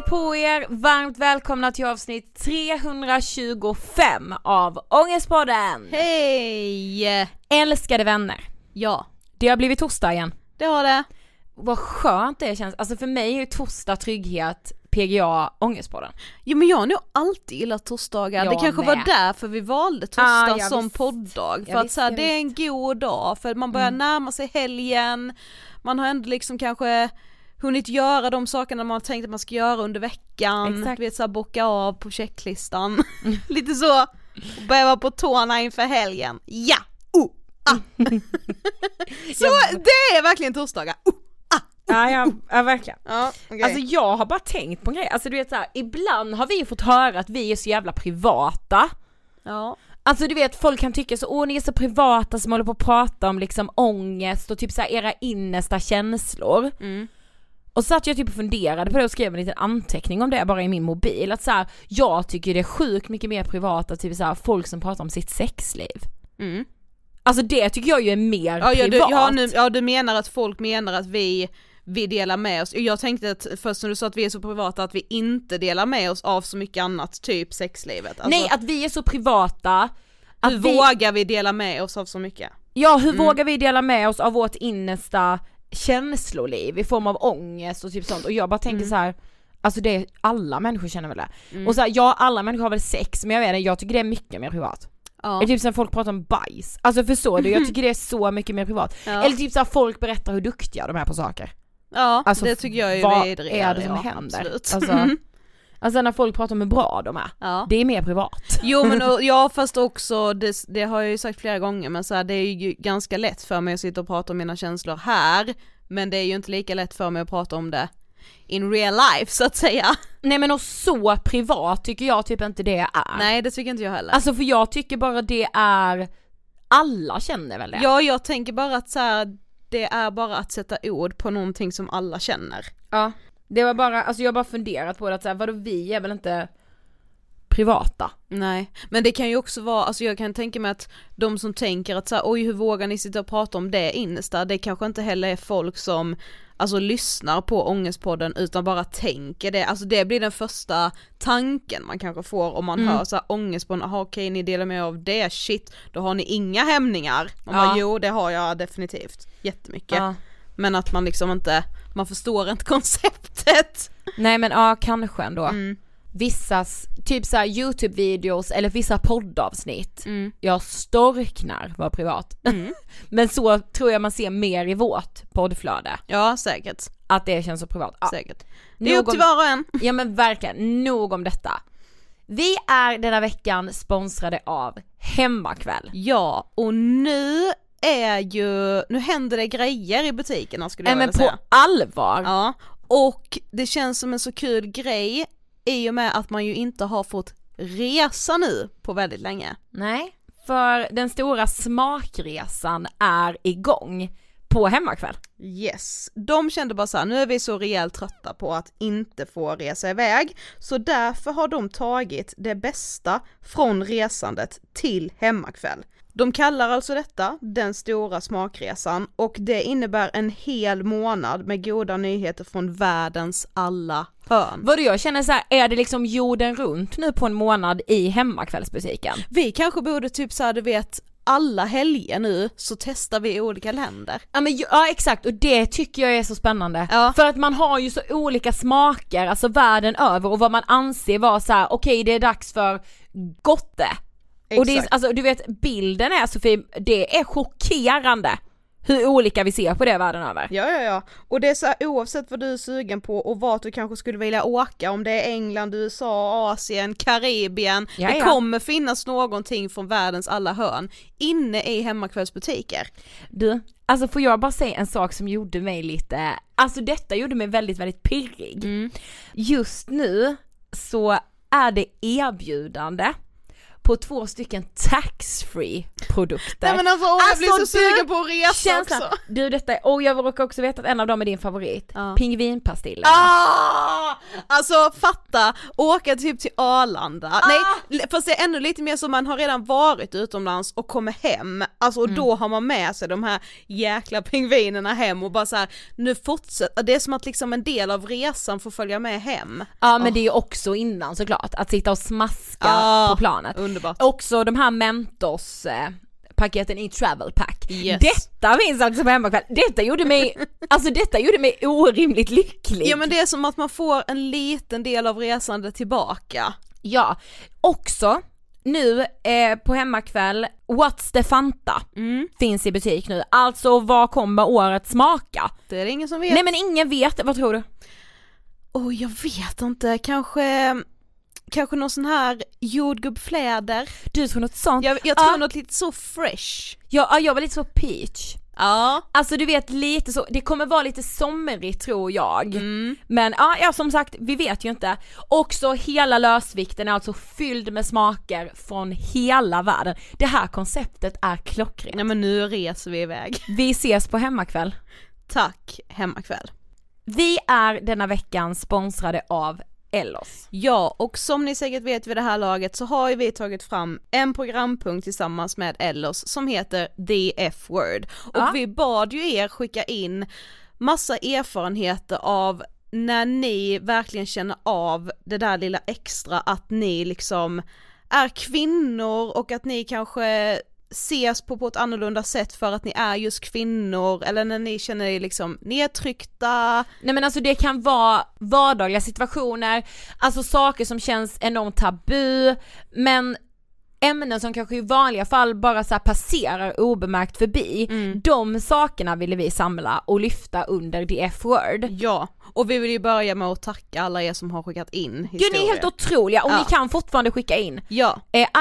på er, varmt välkomna till avsnitt 325 av Ångestpodden. Hej! Älskade vänner. Ja. Det har blivit torsdag igen. Det har det. Vad skönt det känns. Alltså för mig är ju torsdag trygghet, PGA, Ångestpodden. Jo men jag har nog alltid gillat torsdagar. Jag det kanske med. var därför vi valde torsdag som visst. podddag. För Ja, att visst, så här, ja, det är en god dag. För man börjar närma sig helgen. Man har ändå liksom kanske hunnit göra de sakerna man tänkt att man ska göra under veckan. Exakt. Du vet såhär bocka av på checklistan. Lite så. Och börja vara på tårna inför helgen. Ja! Så det är verkligen torsdagar. Ja, verkligen. Ja, okay. Alltså jag har bara tänkt på en grej. Alltså du vet så här, ibland har vi fått höra att vi är så jävla privata. Ja. Alltså du vet, folk kan tycka så, ni är så privata som håller på att prata om liksom ångest och typ så här era innersta känslor. Och så satt jag typ och funderade på det och skrev en liten anteckning om det bara i min mobil. Att så här, jag tycker det är sjukt mycket mer privat att typ så här, folk som pratar om sitt sexliv. Alltså det tycker jag ju är mer privat. Du menar att folk menar att vi delar med oss. Jag tänkte att först när du sa att vi är så privata att vi inte delar med oss av så mycket annat, typ sexlivet. Alltså, nej, att vi är så privata. Hur vågar vi dela med oss av så mycket? Ja, hur vågar vi dela med oss av vårt innersta känsloliv i form av ångest och typ sånt. Och jag bara tänker så här, alltså det är, alla människor känner väl det. Och så här, ja, alla människor har väl sex, men jag vet inte, jag tycker det är mycket mer privat. Ja. Eller typ som folk pratar om bajs. Alltså förstår du, jag tycker det är så mycket mer privat. Ja. Eller typ så här, folk berättar hur duktiga de är på saker. Ja, alltså, det tycker jag är vad vidrigare. är det som händer? Absolut. Alltså när folk pratar om hur bra de är. Ja. Det är mer privat. Jo men ja, fast också det har jag ju sagt flera gånger, men så här, det är ju ganska lätt för mig att sitta och prata om mina känslor här, men det är ju inte lika lätt för mig att prata om det in real life så att säga. Nej men och så privat tycker jag typ inte det är. Nej, det tycker inte jag heller. Alltså för jag tycker bara det är, alla känner väl det. Ja, jag tänker bara att så här, det är bara att sätta ord på någonting som alla känner. Ja, det var bara, alltså jag har bara funderat på det att så här, vadå, vi är väl inte privata? Nej, men det kan ju också vara, alltså jag kan tänka mig att de som tänker att så här, oj hur vågar ni sitta och prata om det innersta, det kanske inte heller är folk som alltså lyssnar på Ångestpodden utan bara tänker det, alltså det blir den första tanken man kanske får om man hör så här, Ångestpodden, okej, ni delar med av det, shit, då har ni inga hämningar. Man bara, jo det har jag definitivt, jättemycket. Men att man liksom inte, man förstår inte konceptet. Nej men ja, kanske ändå. Vissas, typ så här YouTube-videos eller vissa poddavsnitt. Jag storknar var privat. Men så tror jag man ser mer i vårt poddflöde. Ja, säkert. Att det känns så privat. Ja. Säkert. Det är upp till var och en. Ja men verkligen, nog om detta. Vi är denna veckan sponsrade av Hemmakväll. Ja, och nu händer det grejer i butikerna skulle jag vilja säga. Men på allvar. Ja, och det känns som en så kul grej i och med att man ju inte har fått resa nu på väldigt länge. Nej, för den stora smakresan är igång på Hemmakväll. Yes, de kände bara så här, nu är vi så rejält trötta på att inte få resa iväg, så därför har de tagit det bästa från resandet till Hemmakväll. De kallar alltså detta den stora smakresan och det innebär en hel månad med goda nyheter från världens alla hörn. Vad jag känner så här, är det liksom jorden runt nu på en månad i Hemmakvällsbutiken? Vi kanske borde typ så här, du vet, alla helger nu så testar vi i olika länder. Ja exakt, och det tycker jag är så spännande. Ja. För att man har ju så olika smaker, alltså världen över, och vad man anser vara så här: okej, det är dags för gotte. Exakt. Och det är, alltså, du vet, bilden är Sofie, det är chockerande hur olika vi ser på det världen över. Ja. Och det är så här, oavsett vad du är sugen på och vart du kanske skulle vilja åka, om det är England, USA, Asien, Karibien, det kommer finnas någonting från världens alla hörn inne i Hemmakvällsbutiker. Du, alltså får jag bara säga en sak som gjorde mig lite, alltså detta gjorde mig väldigt, väldigt pirrig. Just nu så är det erbjudande på 2 stycken tax-free-produkter. Nej men alltså, jag blir så sugen på att resa också. Du, detta är, jag råkar också veta att en av dem är din favorit. Pingvinpastiller. Alltså fatta, åka typ till Arlanda. Nej, fast det är ännu lite mer som man har redan varit utomlands och kommer hem. Alltså och då har man med sig de här jäkla pingvinerna hem och bara så här, nu fortsätter. Det är som att liksom en del av resan får följa med hem. Ja, men det är ju också innan såklart, att sitta och smaska på planet. Underbart. Också de här Mentos paketen i travel pack. Yes. Detta finns alltså på hemmakväll. Detta gjorde mig orimligt lycklig. Ja, men det är som att man får en liten del av resandet tillbaka. Ja, också nu på hemmakväll, What's the Fanta finns i butik nu. Alltså vad kommer året smaka? Det är det ingen som vet. Nej, men ingen vet, vad tror du? Jag vet inte, kanske någon sån här jordgubbfläder. Du tror något sånt? Jag tror något lite så fresh. Ja, jag var lite så peach. Ja. Alltså du vet, lite så, det kommer vara lite somrigt tror jag. Men ja, som sagt, vi vet ju inte. Också hela lösvikten är alltså fylld med smaker från hela världen. Det här konceptet är klockrent. Nej, men nu reser vi iväg. Vi ses på hemmakväll. Tack, hemmakväll. Vi är denna veckan sponsrade av Ellos. Ja, och som ni säkert vet vid det här laget så har ju vi tagit fram en programpunkt tillsammans med Ellos som heter The F-word. Och vi bad ju er skicka in massa erfarenheter av när ni verkligen känner av det där lilla extra, att ni liksom är kvinnor och att ni kanske ses på ett annorlunda sätt för att ni är just kvinnor, eller när ni känner er liksom nedtryckta. Nej, men alltså det kan vara vardagliga situationer, alltså saker som känns enormt tabu, men ämnen som kanske i vanliga fall bara så här passerar obemärkt förbi. De sakerna ville vi samla och lyfta under The F-word. Ja, och vi vill ju börja med att tacka alla er som har skickat in historier. Gud, ni är helt otroliga och ni kan fortfarande skicka in. Ja.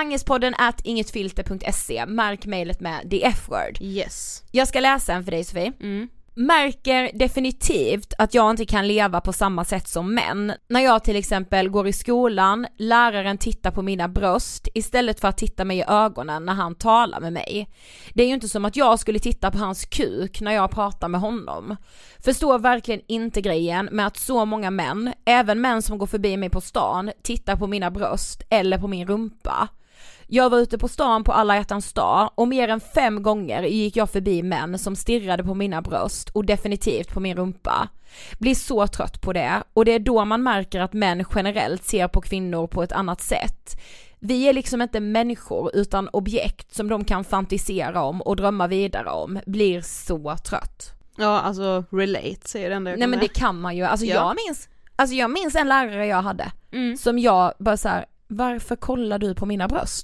Angespodden@ingetfilter.se. Märk mejlet med The F-word. Yes. Jag ska läsa en för dig, Sofie. Märker definitivt att jag inte kan leva på samma sätt som män. När jag till exempel går i skolan, läraren tittar på mina bröst istället för att titta mig i ögonen när han talar med mig. Det är ju inte som att jag skulle titta på hans kuk när jag pratar med honom. Förstår verkligen inte grejen med att så många män, även män som går förbi mig på stan, tittar på mina bröst eller på min rumpa. Jag var ute på stan på alla hjärtans dag och mer än 5 gånger gick jag förbi män som stirrade på mina bröst och definitivt på min rumpa. Blir så trött på det, och det är då man märker att män generellt ser på kvinnor på ett annat sätt. Vi är liksom inte människor utan objekt som de kan fantisera om och drömma vidare om. Blir så trött. Ja, alltså relate säger den där. Nej, men det kan man ju. Alltså jag minns en lärare jag hade som jag bara så här: varför kollar du på mina bröst?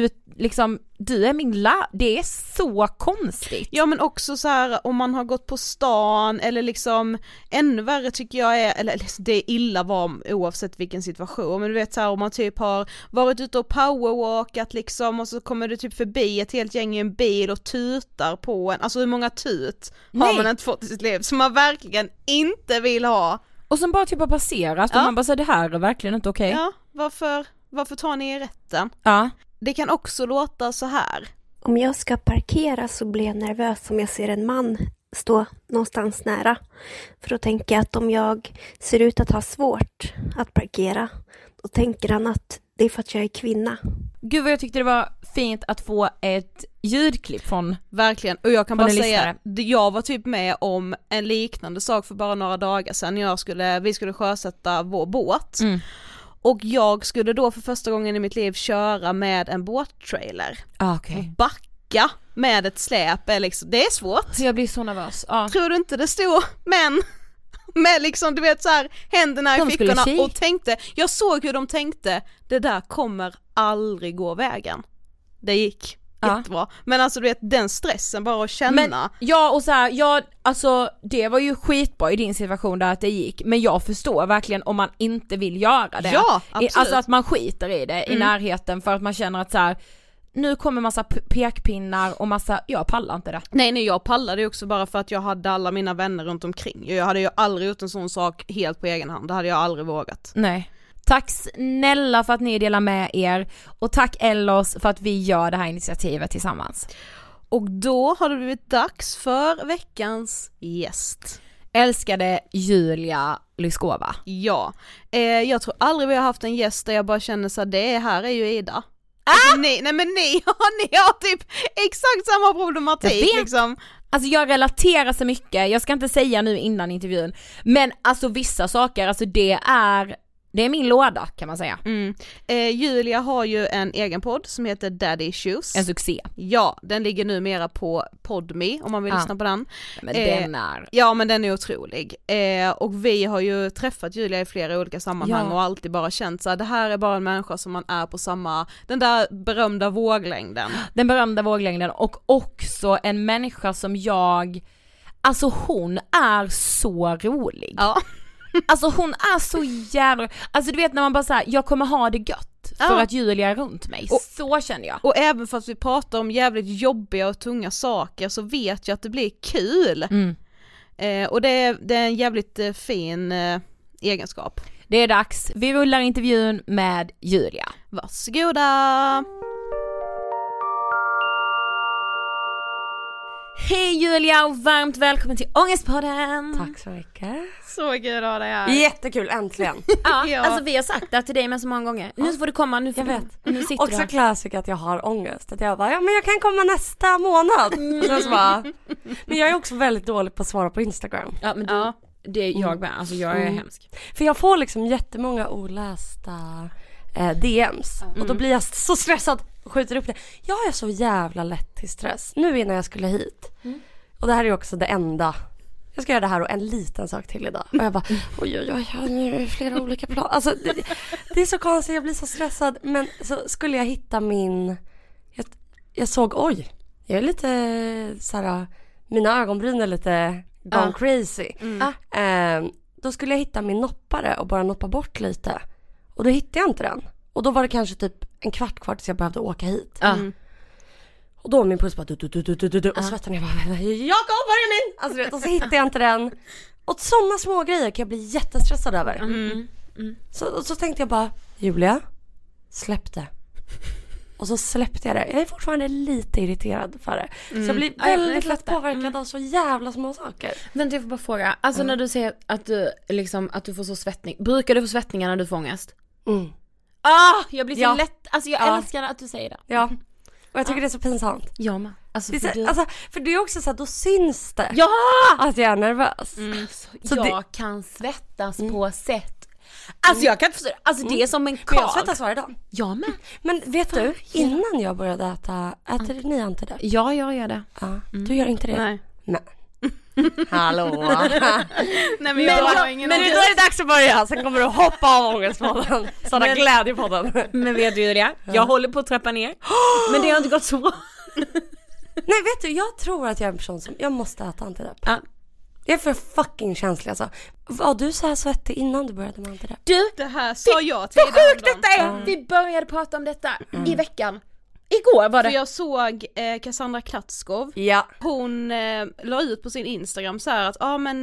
Du är min det är så konstigt. Ja, men också så här, om man har gått på stan eller liksom ännu värre tycker jag är, eller det är illa oavsett vilken situation, men du vet så här, om man typ har varit ute och powerwalkat liksom och så kommer du typ förbi ett helt gäng i en bil och tutar på en, alltså hur många tut har man inte fått i sitt liv som man verkligen inte vill ha. Och som bara typ har passerat och man bara säger det här är verkligen inte okej. Ja, varför tar ni i rätten? Ja. Det kan också låta så här. Om jag ska parkera så blir jag nervös om jag ser en man stå någonstans nära. För då tänker jag att om jag ser ut att ha svårt att parkera, då tänker han att det är för att jag är kvinna. Gud vad jag tyckte det var fint att få ett ljudklipp från. Verkligen, och jag kan bara säga, jag var typ med om en liknande sak för bara några dagar sedan. Vi skulle sjösätta vår båt. Och jag skulle då för första gången i mitt liv köra med en båttrailer. Backa med ett släp det är svårt. Jag blir så nervös. Tror du inte det stod män med liksom, du vet så här, händerna i fickorna och tänkte, jag såg hur de tänkte, det där kommer aldrig gå vägen. Det gick jättebra. Men alltså du vet, den stressen bara att känna. Men, och så här, alltså det var ju skitbra i din situation där att det gick, men jag förstår verkligen om man inte vill göra det. Ja, absolut. Alltså att man skiter i det i närheten för att man känner att så här, nu kommer massa pekpinnar och jag pallar inte det. Nej, jag pallade ju också bara för att jag hade alla mina vänner runt omkring. Jag hade ju aldrig gjort en sån sak helt på egen hand, det hade jag aldrig vågat. Nej. Tack snälla för att ni delar med er. Och tack Ellos för att vi gör det här initiativet tillsammans. Och då har det blivit dags för veckans gäst. Älskade Julia Lyskova. Ja, jag tror aldrig vi har haft en gäst där jag bara känner så att det här är ju Ida. Alltså, ni har typ exakt samma problematik liksom. Alltså jag relaterar så mycket, jag ska inte säga nu innan intervjun, men alltså vissa saker, alltså det är min låda kan man säga. Julia har ju en egen podd som heter Daddy Issues. En succé. Ja, den ligger numera på Podme om man vill lyssna på den. Men den är... Ja, men den är otrolig. Och vi har ju träffat Julia i flera olika sammanhang och alltid bara känt så här, det här är bara en människa som man är på samma, den där berömda våglängden. Den berömda våglängden, och också en människa som alltså hon är så rolig. Ja. Alltså hon är så jävla... Alltså du vet när man bara såhär, jag kommer ha det gött för att Julia är runt mig. Så känner jag. Och även fast vi pratar om jävligt jobbiga och tunga saker så vet jag att det blir kul. Och det är en jävligt fin egenskap. Det är dags. Vi rullar intervjun med Julia. Varsågoda! Hej Julia och varmt välkommen till Ångestpodden. Tack så mycket. Så kul att ha dig här. Jättekul, äntligen. Ja, alltså vi har sagt det till dig med så många gånger. Nu får du komma, nu får jag vet. Nu sitter också du här. klassik att jag har ångest. Att jag bara, men jag kan komma nästa månad. Så bara, men jag är också väldigt dålig på att svara på Instagram. Ja, men det är jag med. Alltså jag är hemsk. För jag får liksom jättemånga olästa DMs. Och då blir jag så stressad och skjuter upp det. Jag är så jävla lätt till stress. Nu innan jag skulle hit. Och det här är också det enda. Jag ska göra det här och en liten sak till idag. Och jag bara, oj, nu är det flera olika plan. Alltså det är så konstigt, jag blir så stressad. Men så skulle jag hitta min... Jag såg, jag är lite såhär, mina ögonbryn är lite gone crazy. Då skulle jag hitta min noppare och bara noppa bort lite. Och då hittade jag inte den. Och då var det kanske typ en kvart kvar tills jag behövde åka hit. Och då min puls bara och svettan jag bara, Jakob, var är min? Alltså, och så hittade jag inte den. Och sådana små grejer kan jag bli jättestressad över. Så tänkte jag bara, Julia, släpp det. Och så släppte jag det. Jag är fortfarande lite irriterad för det. Så jag blir väldigt lätt påverkad av så jävla små saker. Men jag får bara fråga, alltså när du säger att du liksom, att du får så svettning, brukar du få svettningar när du får ångest? Jag blir så lätt, alltså jag älskar att du säger det. Ja. Och jag tycker det är så pinsamt. Ja, men alltså för det är också så att då syns det. Ja! Att jag är nervös. Så jag kan svettas på sätt. Alltså jag kan inte förstå. Alltså det är som en Men jag svettas varje dag. Ja, men vet du, innan jag började äter ni antidepp? Ja, jag gör det. Ja. Du gör inte det? Nej. Hallå. Nej, men då är det dags att börja. Sen kommer du hoppa av ångestpodden. Sådana glädjepodden. Men vet du det? Jag håller på att trappa ner. Men det har inte gått så bra. Nej, vet du, jag tror att jag är en person som jag måste äta antidepp. Jag är för fucking känslig alltså. Var du så här svettig innan du började med antidepp? Du, det här sa jag till dig. Vad sjukt detta är! Vi började prata om detta i veckan. Igår var det. För jag såg Cassandra Klatskov. Ja. Hon la ut på sin Instagram så här att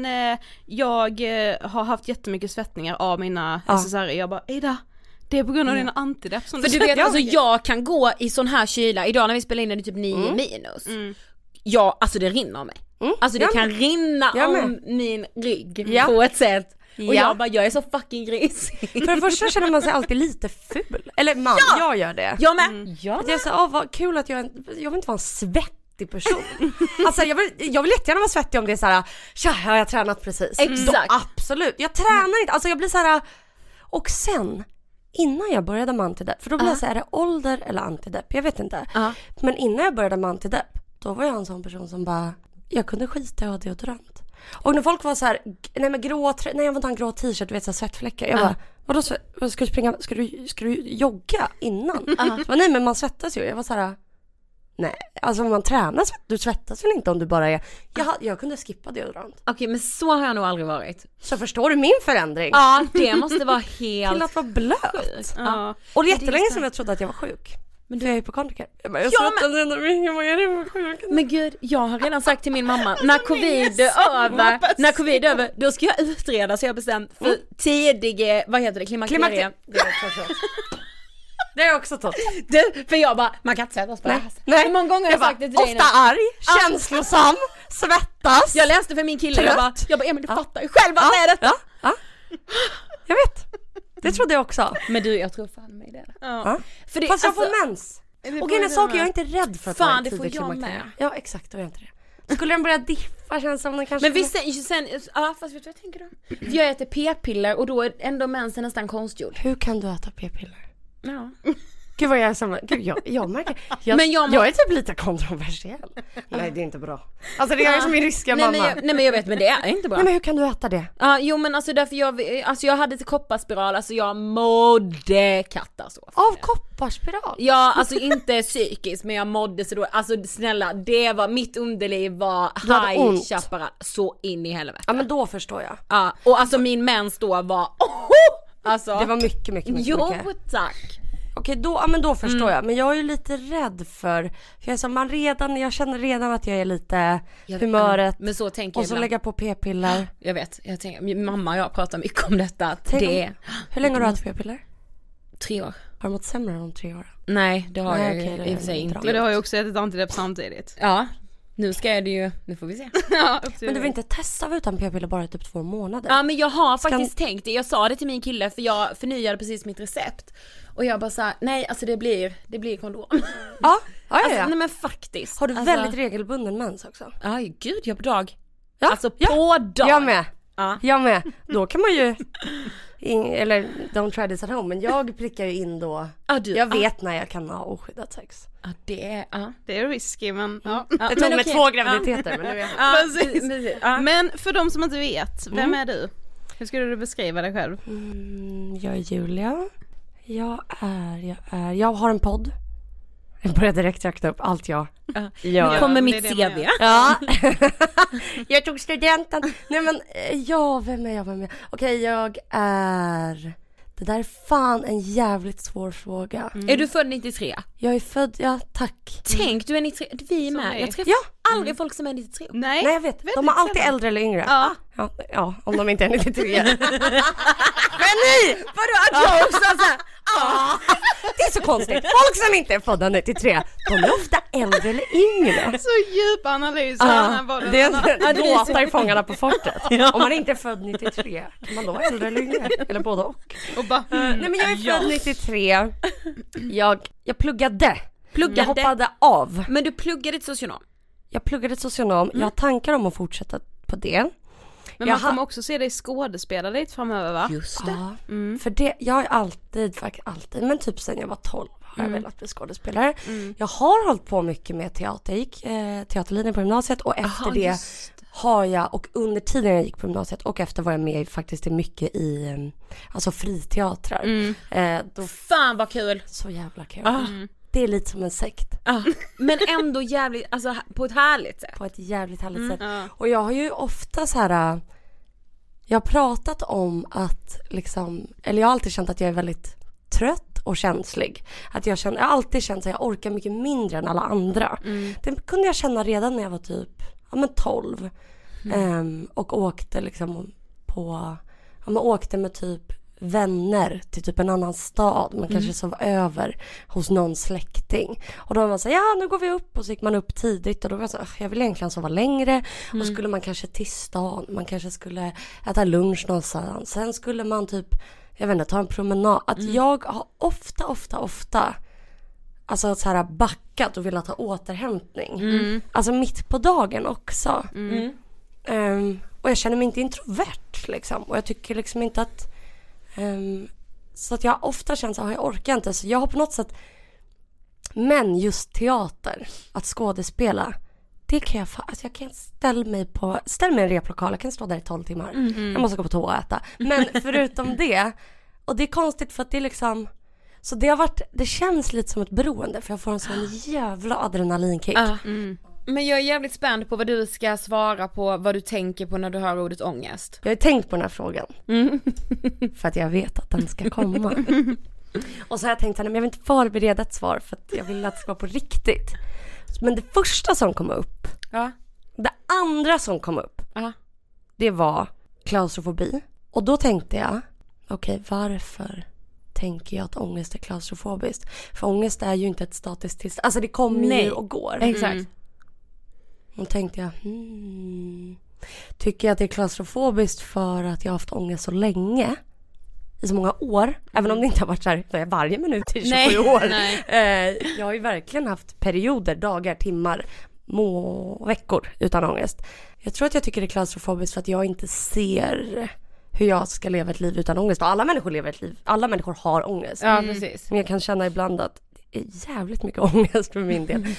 jag har haft jättemycket svettningar av mina SSRI. Jag bara, Ida, det är på grund av dina antidepp som för du vet, alltså jag kan gå i sån här kyla. Idag när vi spelar in är det typ 9 minus. Ja, alltså det rinner av mig. Alltså det kan rinna om min rygg på ett sätt. Och jag är så fucking grisig. För det första känner man sig alltid lite ful. Eller jag gör det. Jag med. Jag är så, vad kul att jag vill inte vara en svettig person. Alltså jag vill jättegärna vara svettig om det är så här, har jag tränat precis. Exakt. Då, absolut. Jag tränar inte. Alltså jag blir så här. Och sen innan jag började med antidepp, för då blev jag så här, är det ålder eller antidepp? Jag vet inte. Men innan jag började med antidepp, då var jag en sån person som bara, jag kunde skita i att ha deodorant. Och när folk var så här, jag vill ta en grå t-shirt, du vet så här, svettfläckar. Jag bara, vadå, ska du springa, ska du jogga innan? Men nej, men man svettas ju. Jag var så här, nej, alltså om man tränar, du svettas väl inte om du bara är, jag kunde skippa deodorant. Okej, men så har jag nog aldrig varit. Så förstår du min förändring? Ja, det måste vara helt till att vara blöt. Och det är jättelänge som jag trodde att jag var sjuk. Men jag är på kondiker. Jag bara, men gud, jag har redan sagt till min mamma, när covid är över, då ska jag utreda, så jag har bestämt för tidig, vad heter det, klimakterie. Det är också tot. För jag bara, man kan inte sätta oss på det här. Nej. Hur många gånger har jag sagt det till dig? Ofta arg, känslosam, svettas. Jag läste för min kille, jag bara, Emil, du fattar ju själv vad det är detta. Ja. Jag vet. Det trodde jag också. Men du, jag tror fan mig det. Ja. För det, fast jag får mens. Och en sak, jag är inte rädd för att fan, det får jag med. Ja, exakt, då är jag inte det. Skulle den börja diffa, känns som den kanske... Men visst, sen, fast vet du vad jag tänker då? Jag äter p-piller och då är ändå mensen nästan konstgjord. Hur kan du äta p-piller? Ja. Gud vad jag är som... Gud, jag märker... Jag är typ lite kontroversiell. Nej, det är inte bra. Alltså det är som min ryska mamma. Nej men jag vet, men det är inte bra. Nej, men hur kan du äta det? Jo men alltså därför jag hade ett kopparspiral, alltså jag mådde katastrof. Av kopparspiral? Ja, alltså inte psykiskt, men jag mådde så då, alltså snälla, det var, mitt underliv var high chaparral, så in i helvete. Ja, men då förstår jag. Ja, och alltså min mens då var, alltså. Det var mycket. Jo, tack. Okej, då förstår jag. Men jag är ju lite rädd för jag känner redan att jag är lite humöret. Men så tänker jag. Och så lägga på p-piller. Jag vet, min mamma och jag pratar mycket om detta. Hur länge har du haft p-piller? 3 år. Har du mått sämre än de 3 åren? Nej, det har jag i och för sig inte. Men det har ju också ätit antidepp samtidigt. Ja, nu ska jag det ju, nu får vi se. Men du vill inte testa utan p-piller bara typ 2 månader? Ja, men jag har faktiskt tänkt det. Jag sa det till min kille, för jag förnyade precis mitt recept. Och jag bara sa, nej alltså det blir kondom. Ja. Alltså, nej men faktiskt. Har du väldigt regelbunden mens också? Ja, gud, jag på dag. Ja. Alltså på dag. Jag med. Ja. Jag med. Då kan man ju eller don't try this at home, men jag prickar ju in då. Jag vet när jag kan ha oskyddat sex. Ja, det är risky, men det tog med 2 graviditeter, men nu är Men för de som inte vet, vem är du? Hur skulle du beskriva dig själv? Jag är Julia. Jag har en podd. Jag börjar direkt räkna upp allt jag gör. Nu kommer mitt CV. Ja. Jag tog studenten. Nej men, vem är jag? Okej, jag är... Det där är fan en jävligt svår fråga. Är du född 93? Jag är född, ja tack. Tänk, du är 93, vi är med. Jag träffar aldrig folk som är 93. Nej, jag vet. De är alltid äldre eller yngre. Ja, om de inte är 93. Men ni! Vadå att jag också såhär? Det är så konstigt. Folk som inte är födda 93, de är ofta äldre eller yngre. Så djup analys. Det är låtar i Fångarna på fortet. Om man inte är född 93, kan man då vara äldre eller yngre? Eller både och. Nej, men jag är född 93. Jag pluggade. Jag hoppade av. Men du pluggade till socionom? Jag pluggade till socionom. Jag har tankar om att fortsätta på det. Men man kommer också se dig skådespela lite framöver, va? Just det. För det, jag har alltid, men typ sen jag var 12 har jag velat bli skådespelare. Jag har hållit på mycket med teater. Jag gick teaterlinjen på gymnasiet och efter det har jag, och under tiden jag gick på gymnasiet och efter var jag med faktiskt mycket i alltså friteatrar. Fan vad kul! Så jävla kul. Det är lite som en sekt. Men ändå jävligt, alltså på ett härligt sätt. På ett jävligt härligt sätt. Och jag har ju ofta så här, jag har pratat om att liksom, eller jag har alltid känt att jag är väldigt trött och känslig. Att jag har alltid känt att jag orkar mycket mindre än alla andra. Det kunde jag känna redan när jag var typ 12. Och åkte liksom åkte med typ vänner till typ en annan stad. Man kanske sov över hos någon släkting. Och då var man så ja, nu går vi upp. Och så gick man upp tidigt. Och då var jag så jag vill egentligen sova längre. Och skulle man kanske till stan. Man kanske skulle äta lunch någonstans. Sen skulle man typ, jag vet inte, ta en promenad. Att jag har ofta alltså så här backat och velat ha återhämtning. Alltså mitt på dagen också. Och jag känner mig inte introvert liksom. Och jag tycker liksom inte att så att jag ofta känner så här, jag orkar inte. Så jag har på något sätt, men just teater, att skådespela, det kan jag kan ställa mig i en replokal, jag kan stå där i 12 timmar. Jag måste gå på toa och äta. Men förutom det, och det är konstigt för att det är liksom, så det känns lite som ett beroende, för jag får en sån jävla adrenalinkick. Men jag är jävligt spänd på vad du ska svara på, vad du tänker på när du hör ordet ångest. Jag har tänkt på den här frågan. För att jag vet att den ska komma. Och så har jag tänkt, men jag vill inte förbereda ett svar för att jag vill att det ska vara på riktigt. Men det första som kom upp, det andra som kom upp, det var klaustrofobi. Och då tänkte jag, okej, varför tänker jag att ångest är klaustrofobiskt? För ångest är ju inte ett statiskt tillstånd. Alltså det kommer ju och går. Exakt. Då tänkte jag, tycker jag att det är klaustrofobiskt för att jag har haft ångest så länge, i så många år, även om det inte har varit så här varje minut i 27 år. Jag har ju verkligen haft perioder, dagar, timmar, veckor utan ångest. Jag tror att jag tycker det är klaustrofobiskt för att jag inte ser hur jag ska leva ett liv utan ångest. Och alla människor lever ett liv, alla människor har ångest. Ja, precis. Men jag kan känna ibland att det är jävligt mycket ångest för min del.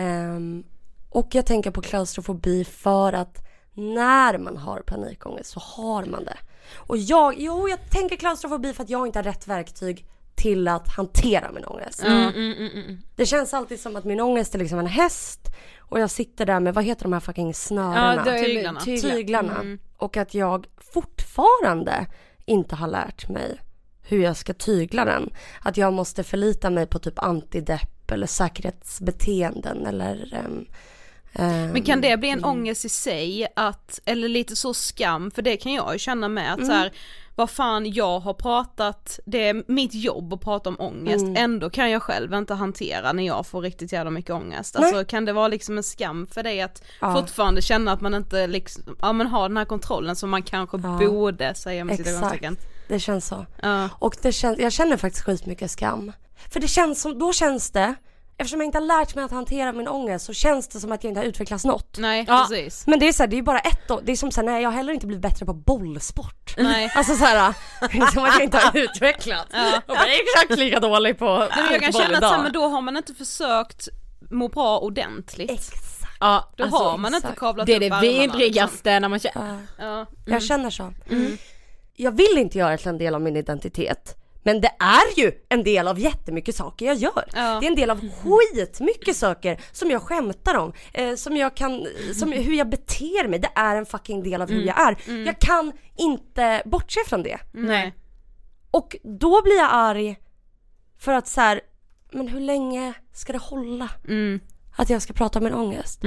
Och jag tänker på klaustrofobi för att när man har panikångest så har man det. Och jag tänker klaustrofobi för att jag inte har rätt verktyg till att hantera min ångest. Det känns alltid som att min ångest är liksom en häst och jag sitter där med, vad heter de här fucking snörena? Tyglarna. Och att jag fortfarande inte har lärt mig hur jag ska tygla den. Att jag måste förlita mig på typ antidepp eller säkerhetsbeteenden eller... Men kan det bli en ångest i sig eller lite så skam, för det kan jag ju känna med att så här, vad fan, jag har pratat, det är mitt jobb att prata om ångest, ändå kan jag själv inte hantera när jag får riktigt jävla mycket ångest. Alltså kan det vara liksom en skam för dig att fortfarande känna att man inte liksom, man har den här kontrollen som man kanske borde säga med citationstecken. Det känns så. Och jag känner faktiskt skitmycket skam. För det känns som, då känns det, eftersom jag inte har lärt mig att hantera min ångest så känns det som att jag inte har utvecklats något. Nej, precis. Men det är så här, det är bara ett år. Det är som så här, nej, jag har heller inte blivit bättre på bollsport. Nej. Alltså så här, som att jag inte har utvecklats. Och jag är exakt lika dålig på men jag kan känna att så här, men då har man inte försökt må bra ordentligt. Exakt. Ja, då har man inte kavlat det upp är det vidrigaste när man känner. Jag känner så. Jag vill inte göra det till en del av min identitet. Men det är ju en del av jättemycket saker jag gör. Det är en del av skitmycket saker som jag skämtar om. Som hur jag beter mig. Det är en fucking del av hur jag är. Jag kan inte bortse från det. Nej. Och då blir jag arg för att så här, men hur länge ska det hålla? Att jag ska prata om min ångest.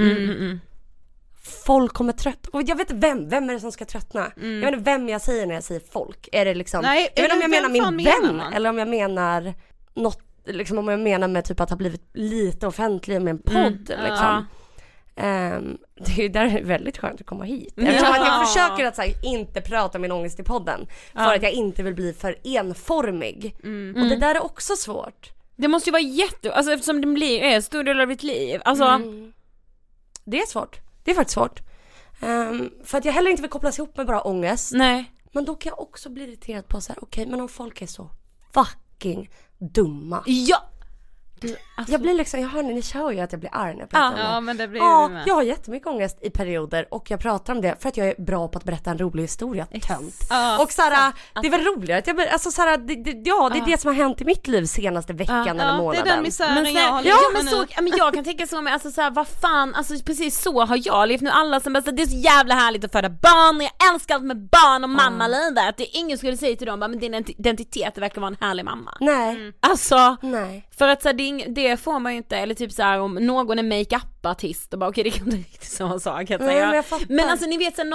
Folk kommer trött. Och jag vet inte vem är det som ska tröttna. Jag vet inte vem jag säger när jag säger folk. Är det liksom, nej, jag vet inte om jag menar min vän man? eller om jag menar något, liksom om jag menar med typ att ha blivit lite offentlig med en podd liksom. Det är där det är väldigt skönt att komma hit. Eftersom att jag försöker att här, inte prata om min ångest i podden för att jag inte vill bli för enformig. Och det där är också svårt. Det måste ju vara alltså eftersom det blir en stor del av ditt liv. Alltså det är svårt. Det är faktiskt svårt. För att jag heller inte vill kopplas ihop med bara ångest. Nej. Men då kan jag också bli irriterad på så här, okej, men om folk är så fucking dumma. Ja. Jag blir liksom, ni kör ju att jag blir arg när jag pratar om det. Ja, men det blir du med. Jag har jättemycket ångest i perioder och jag pratar om det för att jag är bra på att berätta en rolig historia. Tönt. Och såhär, det är väl roligare att jag alltså såhär, det är det som har hänt i mitt liv senaste veckan eller månaden. Det är den misären jag har men jag kan tänka så med, alltså såhär, vad fan, alltså precis så har jag levt nu. Alla som bara, det är så jävla härligt att föda barn och jag älskar allt med barn och mamma livet. Att det ingen skulle säga till dem, men din identitet verkar vara en härlig mamma. Nej. Alltså, nej. För att så här, det får man ju inte, eller typ så här, om någon är make-up-artist och bara okej, det kan inte riktigt samma sak att säga. Men alltså ni vet så här,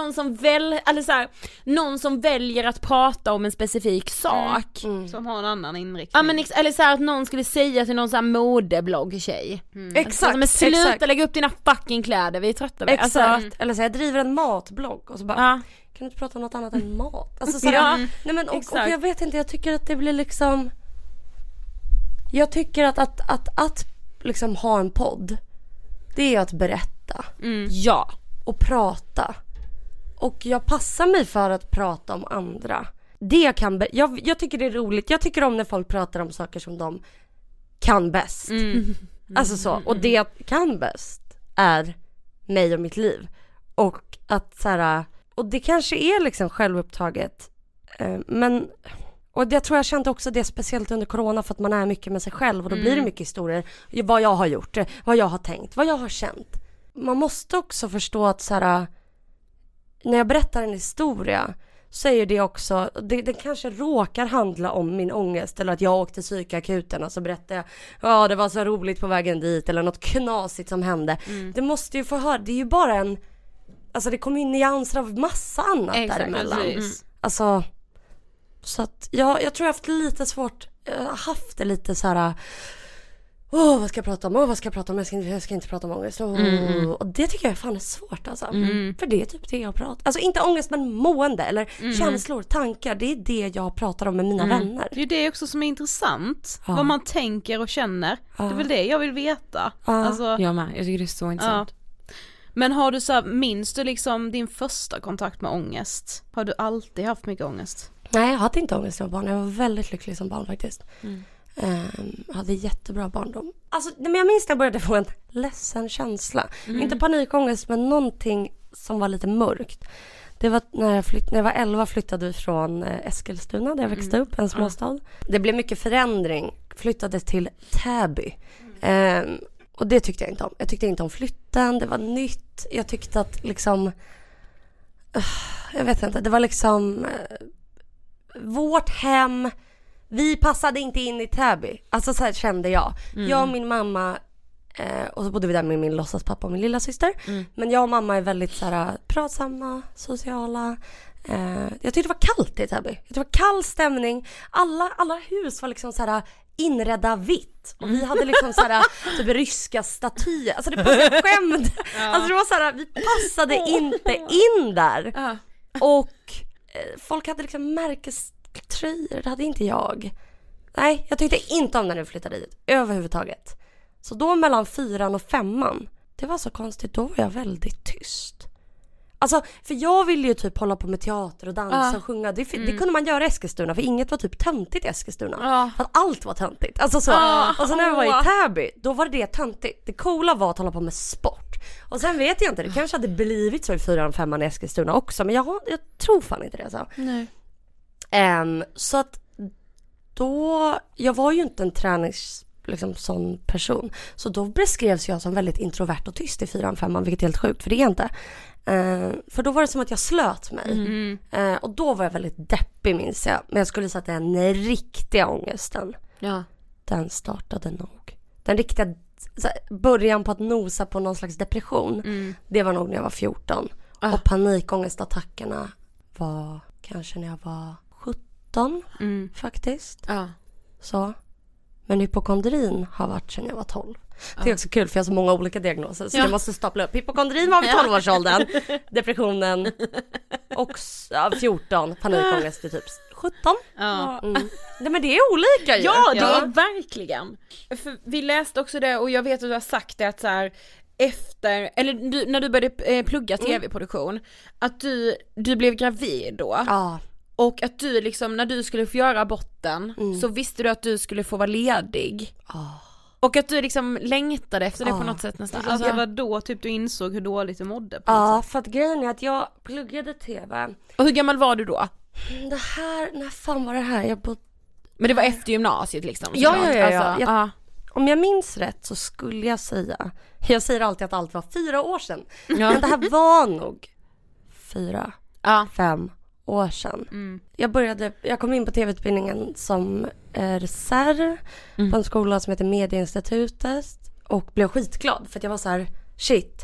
någon som väljer att prata om en specifik sak som har en annan inriktning. Ja men eller så här, att någon skulle säga till någon så här modeblogg-tjej. Exakt. Alltså, men sluta lägga upp dina fucking kläder, vi är trötta med. Exakt. Alltså, eller så här, jag driver en matblogg och så bara kan du inte prata om något annat än mat? Alltså så här, nej men och jag vet inte, jag tycker att det blir liksom, jag tycker att liksom ha en podd, det är att berätta. Ja. Och prata. Och jag passar mig för att prata om andra. Det kan jag tycker det är roligt. Jag tycker om när folk pratar om saker som de kan bäst. Alltså så. Och det jag kan bäst är mig och mitt liv. Och att så här, och det kanske är liksom självupptaget. Men och jag tror jag känt också det speciellt under corona för att man är mycket med sig själv och då blir det mycket historier. Vad jag har gjort, vad jag har tänkt, vad jag har känt. Man måste också förstå att så här, när jag berättar en historia så är det också, det kanske råkar handla om min ångest eller att jag åkte psykakuten och så berättade jag det var så roligt på vägen dit eller något knasigt som hände. Det måste ju få höra, det är ju bara alltså det kommer ju nyanser av massa annat däremellan. Alltså, så att jag tror jag har haft lite svårt, jag har haft det lite så här. Vad ska jag prata om? Jag ska inte prata om ångest. Och det tycker jag fan är svårt alltså. För det är typ det jag pratar. Alltså inte ångest men mående eller känslor, tankar. Det är det jag pratar om med mina vänner. Det är det också som är intressant. Vad man tänker och känner. Det är väl det jag vill veta. Alltså, jag med, jag tycker det är så intressant. Men har du så här, minns du liksom din första kontakt med ångest? Har du alltid haft mycket ångest? Nej, jag hade inte ångest när jag var barn. Jag var väldigt lycklig som barn faktiskt. Hade jättebra barndom. Alltså, men jag minns när jag började få en ledsen känsla. Inte panikångest men någonting som var lite mörkt. Det var när jag var 11 flyttade vi från Eskilstuna där jag växte upp, en småstad. Det blev mycket förändring. Flyttade till Täby. Och det tyckte jag inte om. Jag tyckte inte om flytten, det var nytt. Jag tyckte att liksom jag vet inte, det var liksom vårt hem. Vi passade inte in i Täby. Alltså så här kände jag. Jag och min mamma och så bodde vi där med min låtsaspappa och min lilla syster. Men jag och mamma är väldigt så här pratsamma, sociala. Jag tyckte det var kallt i Täby. Jag tyckte det var kall stämning. Alla hus var liksom så här inredda vitt. Och vi hade liksom så här typ ryska statyer. Alltså det passade skämt. Alltså det var så här, vi passade inte in där. Och folk hade liksom märkeströjor, det hade inte jag. Nej, jag tyckte inte om när du flyttade dit överhuvudtaget. Så då mellan 4:an och 5:an, det var så konstigt, då var jag väldigt tyst. Alltså, för jag ville ju typ hålla på med teater och dansa och sjunga. Det kunde man göra i Eskilstuna, för inget var typ töntigt i Eskilstuna. För att allt var töntigt. Alltså så. Och så när jag var i Täby, då var det töntigt. Det coola var att hålla på med sport. Och sen vet jag inte, det kanske hade blivit så i 4:an och 5:an i Eskilstuna också. Men jag tror fan inte det så. Nej. Så att då, jag var ju inte en liksom sån person. Så då beskrevs jag som väldigt introvert och tyst i 4:an och 5:an, vilket är helt sjukt, för det är inte. För då var det som att jag slöt mig. Och då var jag väldigt deppig, minns jag. Men jag skulle säga att den riktiga ångesten, den startade nog. Den riktiga början på att nosa på någon slags depression, det var nog när jag var 14. Och panikångestattackerna var kanske när jag var 17 faktiskt. Så. Men hypokondrin har varit sedan jag var 12. Det är också kul för jag har så många olika diagnoser. Så jag måste stapla upp. Hypokondrin var vid 12-årsåldern. Depressionen. Och 14. Panikångest i typ 17. Nej, men det är olika ju. Ja, det är verkligen. För vi läste också det, och jag vet att du har sagt det, att så här, när du började plugga tv-produktion, att du blev gravid då. Och att du liksom, när du skulle få göra aborten, så visste du att du skulle få vara ledig. Och att du liksom längtade efter det på något sätt nästan. Alltså, det var då typ du insåg hur dåligt du mådde på något sätt. För att grejen är att jag pluggade tv. Och hur gammal var du då? Det här, när fan var det här? Men det var efter gymnasiet liksom. Ja. Om jag minns rätt så skulle jag säga, jag säger alltid att allt var 4 år sedan. Men det här var nog 4-5 år sedan. Jag kom in på tv-utbildningen som reserv på en skola som heter Medieinstitutet och blev skitglad för att jag var så här: shit,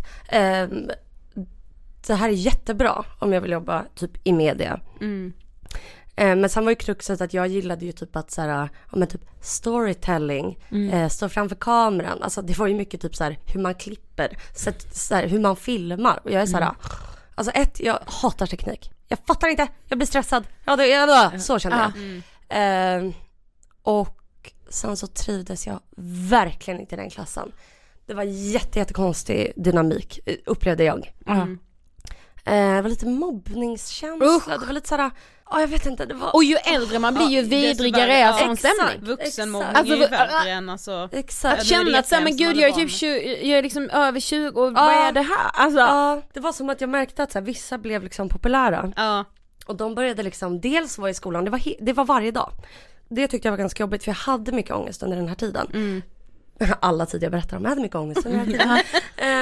det här är jättebra om jag vill jobba typ i media. Men sen var ju kruxet att jag gillade ju typ att så här, typ storytelling, stå framför kameran. Alltså det var ju mycket typ så här hur man klipper, så här, hur man filmar. Och jag är så här, alltså jag hatar teknik. Jag fattar inte, jag blir stressad. Så kände jag. Och sen så trivdes jag verkligen inte i den klassen. Det var jättekonstig dynamik, upplevde jag. Det var lite mobbningskänsla. Det var lite såhär, jag vet inte, det var... Och ju äldre man blir, ju vidrigare är sån stämning. Vuxenmobbning är ju värre än alltså... Exakt. Att känna att men gud, jag är typ 20, jag är liksom över 20 och vad är det här? Alltså... det var som att jag märkte att så här, vissa blev liksom populära. Och de började liksom, dels var i skolan, det var varje dag. Det tyckte jag var ganska jobbigt, för jag hade mycket ångest under den här tiden. Alla tider jag berättar om, jag hade mycket ångest under den här tiden.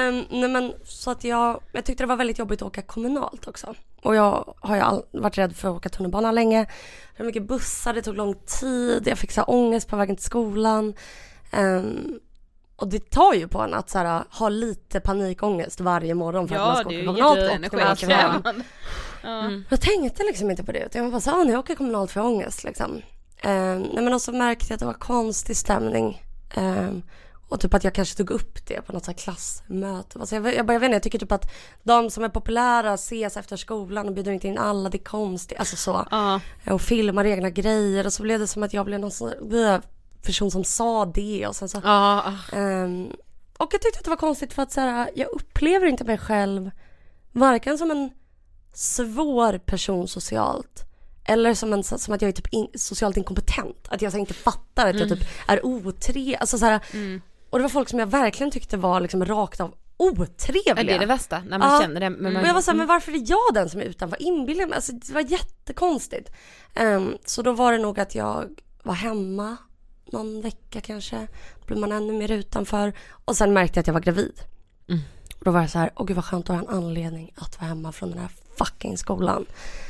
Nej men så att jag tyckte det var väldigt jobbigt att åka kommunalt också. Och jag har ju varit rädd för att åka tunnelbana länge. Det var mycket bussar, det tog lång tid. Jag fick så här ångest på vägen till skolan. Och det tar ju på en att så här, ha lite panikångest varje morgon för att man ska åka kommunalt och när man åker hem. Jag tänkte liksom inte på det. Utan jag var bara när jag åker kommunalt för ångest liksom. Nej men också märkte jag att det var konstig stämning. Och typ att jag kanske tog upp det på något så här klassmöte. Alltså jag vet inte, jag tycker typ att de som är populära ses efter skolan och bjuder inte in alla, det är konstigt. Alltså så. Och filmar egna grejer. Och så blev det som att jag blev någon sån person som sa det. Och sen så. Och jag tyckte att det var konstigt för att så här, jag upplever inte mig själv varken som en svår person socialt. Eller som att jag är typ socialt inkompetent. Att jag så inte fattar att jag typ är otrevlig. Alltså så här, och det var folk som jag verkligen tyckte var liksom rakt av otrevliga. Det är det värsta när man känner det. Men och jag var så här, men varför är jag den som är utanför? Inbillar mig. Alltså det var jättekonstigt. Så då var det nog att jag var hemma någon vecka kanske. Då blev man ännu mer utanför. Och sen märkte jag att jag var gravid. Och då var jag så här, åh gud vad skönt att ha en anledning att vara hemma från den här fucking skolan.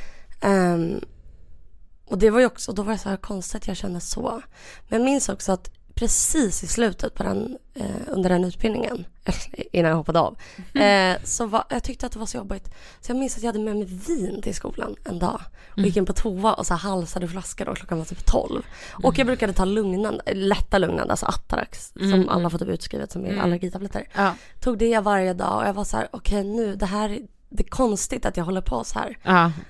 Och det var ju också, då var det så här konstigt att jag kände så. Men jag minns också att precis i slutet på under den utbildningen innan jag hoppade av jag tyckte att det var så jobbigt. Så jag minns att jag hade med mig vin till skolan en dag och gick in på toa och så halsade flaskor och klockan var typ 12. Och jag brukade ta lätta lugnande, alltså Atarax som alla fått utskrivet som är allergitabletter. Tog det varje dag och jag var så här, okej, nu det är konstigt att jag håller på så här.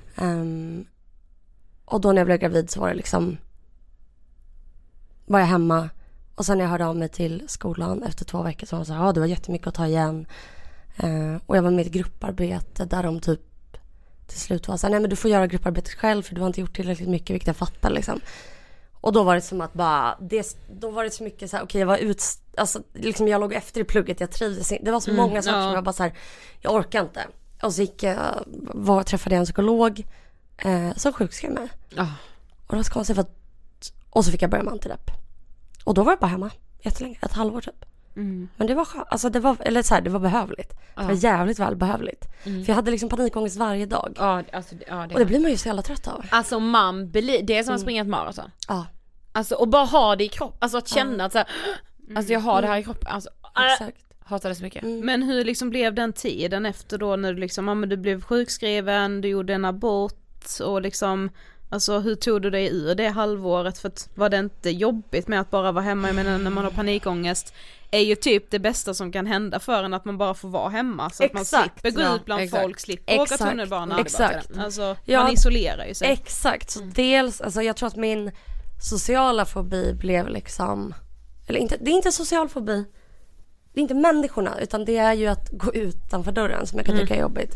Och då när jag blev gravid så var det liksom, var jag hemma och sen när jag hörde av mig till skolan efter 2 veckor så var det så här, det var jättemycket att ta igen. Och jag var med i ett grupparbete där de typ till slut var så här, nej men du får göra grupparbetet själv för du har inte gjort tillräckligt mycket, vilket jag fattar liksom. Och då var det som att då var det så mycket så här, okej, jag var alltså liksom jag låg efter i plugget, jag trivdes inte. Det var så många saker som jag bara så här, jag orkar inte. Och så gick jag träffade en psykolog som sjukskrev mig. Och det var så konstigt för och så fick jag börja med antidepp. Och då var jag bara hemma jättelänge, ett halvår typ. Men det var alltså det var behövligt. Det var jävligt välbehövligt. För jag hade liksom panikångest varje dag. Och det blir man ju så jävla trött av. Alltså det är som att springa ett maraton. Alltså och bara ha det i kroppen, alltså att känna att så här, alltså jag har det här i kroppen. Alltså exakt. Hatar det så mycket. Men hur liksom blev den tiden efter då när du liksom, du blev sjukskriven, du gjorde en abort och liksom, alltså hur tog du dig ur det halvåret? För att, var det inte jobbigt med att bara vara hemma? Jag menar, när man har panikångest är ju typ det bästa som kan hända för en att man bara får vara hemma så att man slipper gå ut bland folk, slipper åka tunnelbana. Alltså man isolerar ju sig. Exakt, så dels, alltså jag tror att min sociala fobi blev liksom, eller inte, det är inte social fobi. Det är inte människorna, utan det är ju att gå utanför dörren som jag kan tycka är jobbigt.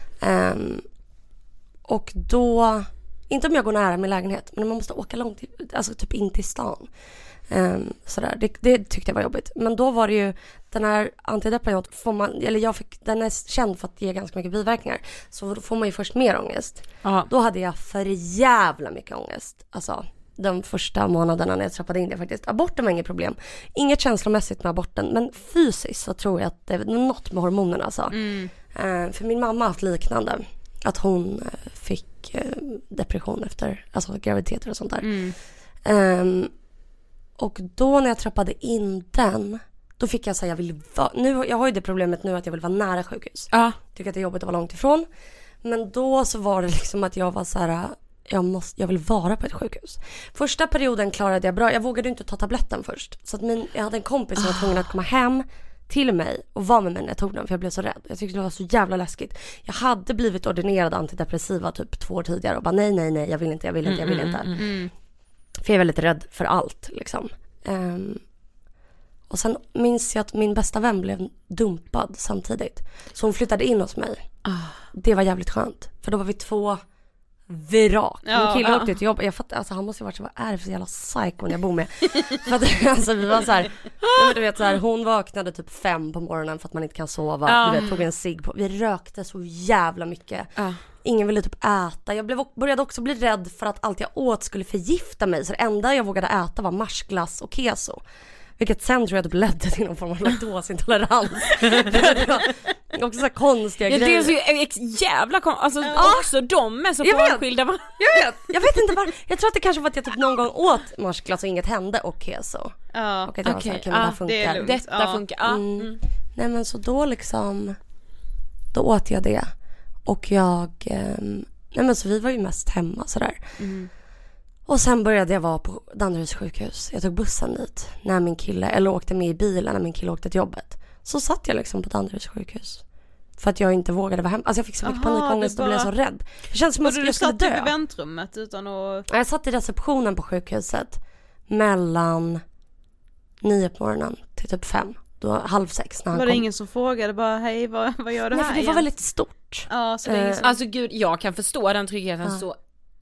Och då, inte om jag går nära min lägenhet, men man måste åka långt, alltså typ in till stan. Sådär. Det tyckte jag var jobbigt. Men då var det ju den här antideppen den är känd för att ge ganska mycket biverkningar. Så då får man ju först mer ångest. Då hade jag för jävla mycket ångest. Alltså de första månaderna när jag trappade in det faktiskt. Aborten var inget problem. Inget känslomässigt med aborten. Men fysiskt så tror jag att det är något med hormonerna. Alltså. För min mamma har haft liknande. Att hon fick depression efter alltså graviditeter och sånt där. Och då när jag trappade in den, då fick jag säga jag har ju det problemet nu att jag vill vara nära sjukhus. Tycker att det är jobbigt att vara långt ifrån. Men då så var det liksom att jag var så här, jag vill vara på ett sjukhus. Första perioden klarade jag bra. Jag vågade inte ta tabletten först. Så att jag hade en kompis som var tvungen att komma hem till mig och vara med mig när jag tog den, för jag blev så rädd. Jag tyckte det var så jävla läskigt. Jag hade blivit ordinerad antidepressiva typ 2 år tidigare och bara nej, jag vill inte. För jag är väldigt rädd för allt liksom. Och sen minns jag att min bästa vän blev dumpad samtidigt. Så hon flyttade in hos mig. Det var jävligt skönt. För då var vi 2 vrak. Min kille åkte till jobb. Jag fattar, alltså han måste ju varit så, vad är det för jävla psykon jag bor med? För att, alltså vi var så här, du vet så här, hon vaknade typ 5 på morgonen för att man inte kan sova. Du vet, tog en cigg på. Vi rökte så jävla mycket. Ingen ville typ äta. Jag började också bli rädd för att allt jag åt skulle förgifta mig. Så det enda jag vågade äta var marsglass och keso. Vilket sen tror jag att ledde till någon form av laktosintolerans. Också så konstiga grejer. Det är så jävla alltså också de är så skilda. Jag vet inte var. Jag tror att det kanske var att jag typ någon gång åt morsglass och inget hände och keso. Ja. Och att jag var såhär, det här funkar. Detta funkar. Nej men så då liksom, då åt jag det. Och jag, nej men så vi var ju mest hemma sådär. Och sen började jag vara på Danderyds sjukhus. Jag tog bussen dit när min kille, eller åkte med i bilen när min kille åkte till jobbet. Så satt jag liksom på Danderyds sjukhus. För att jag inte vågade vara hemma. Alltså jag fick så mycket panikångest och blev så rädd. Det känns som att jag skulle dö. Du satt i väntrummet utan att... Jag satt i receptionen på sjukhuset mellan 9 på morgonen till typ 5. Då 5:30 när han var det kom. ingen som frågade bara, hej vad gör du här? Nej, för det var väldigt stort. Ja, så det är liksom... Alltså gud, jag kan förstå den tryggheten så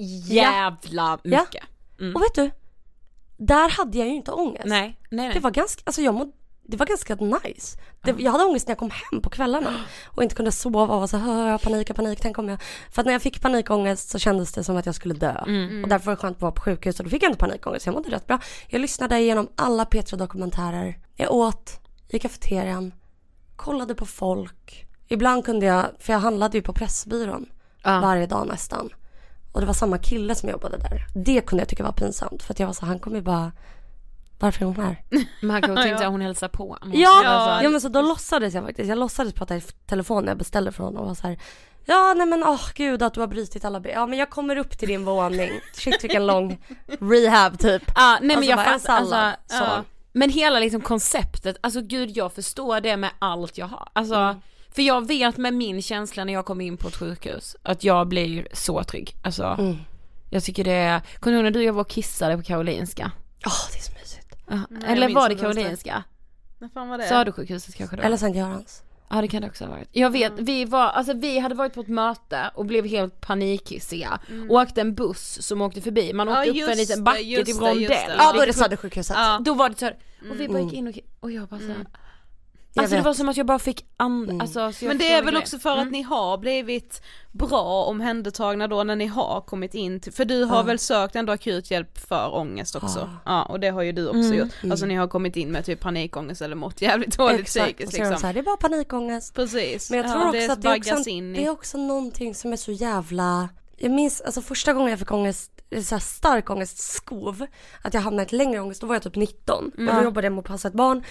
jävla mycket. Och vet du, där hade jag ju inte ångest. Nej. Det var ganska, alltså det var ganska nice. Jag hade ångest när jag kom hem på kvällarna och inte kunde sova och var så här, panik, tänk om jag... För att när jag fick panikångest så kändes det som att jag skulle dö. Och därför var det skönt att vara på sjukhus och då fick jag inte panikångest. Jag mådde rätt bra. Jag lyssnade igenom alla Petra-dokumentärer. Jag åt i kafeterian, kollade på folk. Ibland kunde jag, för jag handlade ju på Pressbyrån varje dag nästan. Och det var samma kille som jobbade där. Det kunde jag tycka var pinsamt. För att jag var så, han kommer ju bara... Varför är hon här? Men han kanske tänkte att hon hälsar på. Ja, men så då låtsades jag faktiskt. Jag låtsades prata i telefon när jag beställde från honom och var så här: ja, nej men gud att du har brutit alla ben. Ja, men jag kommer upp till din våning. Shit, vilken lång rehab typ. Ja, nej men alltså, jag fattar. Men hela liksom konceptet, alltså gud, jag förstår det med allt jag har. Alltså, för jag vet med min känsla när jag kommer in på ett sjukhus att jag blir så trygg. Alltså, jag tycker det är... Kommer du när du var och kissade på Karolinska? Det är så mysigt. Eller var det Karolinska? När fan var det? Södersjukhuset kanske då? Eller Sankt Görans. Ja, det kan det också ha varit. Jag vet, vi hade varit på ett möte och blev helt panikkissiga. Åkte en buss som åkte förbi. Man åkte upp för en liten backe till Rondell. Ja, då är det Södersjukhuset. Då var det så här, och vi bara gick in och jag bara så här, alltså det var som att jag bara fick alltså, så men det är väl också för att ni har blivit bra omhändertagna då när ni har kommit in till, för du har väl sökt ändå akut hjälp för ångest också. Ja, och det har ju du också gjort. Alltså ni har kommit in med typ panikångest eller mått jävligt dåligt psykiskt liksom. Så här, det är bara panikångest. Precis. Men jag tror också att det är också någonting som är så jävla... Jag minns, alltså första gången jag fick ångest, så här stark ångest, skov, att jag hamnade i ett längre ångest, då var jag typ 19. Och då jobbade jag med att passa ett barn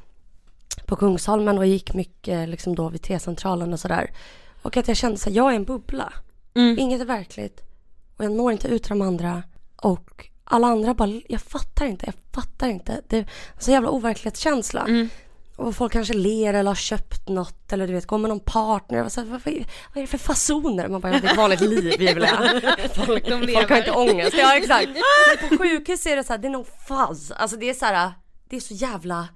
på Kungsholmen och gick mycket liksom då vid T-centralen och sådär. Och att jag kände så här, jag är en bubbla. Inget är verkligt. Och jag når inte ut till de andra. Och alla andra bara, jag fattar inte. Det är en så jävla overklighetskänsla. Och folk kanske ler eller har köpt något. Eller du vet, kommer någon partner. Och så här, vad är det för fasoner? Man bara, jag har ett vanligt liv, Julia. Folk har inte ångest. Ja, exakt. Men på sjukhus är det så här, det är nog fuzz. Alltså det är så här, det är så jävla...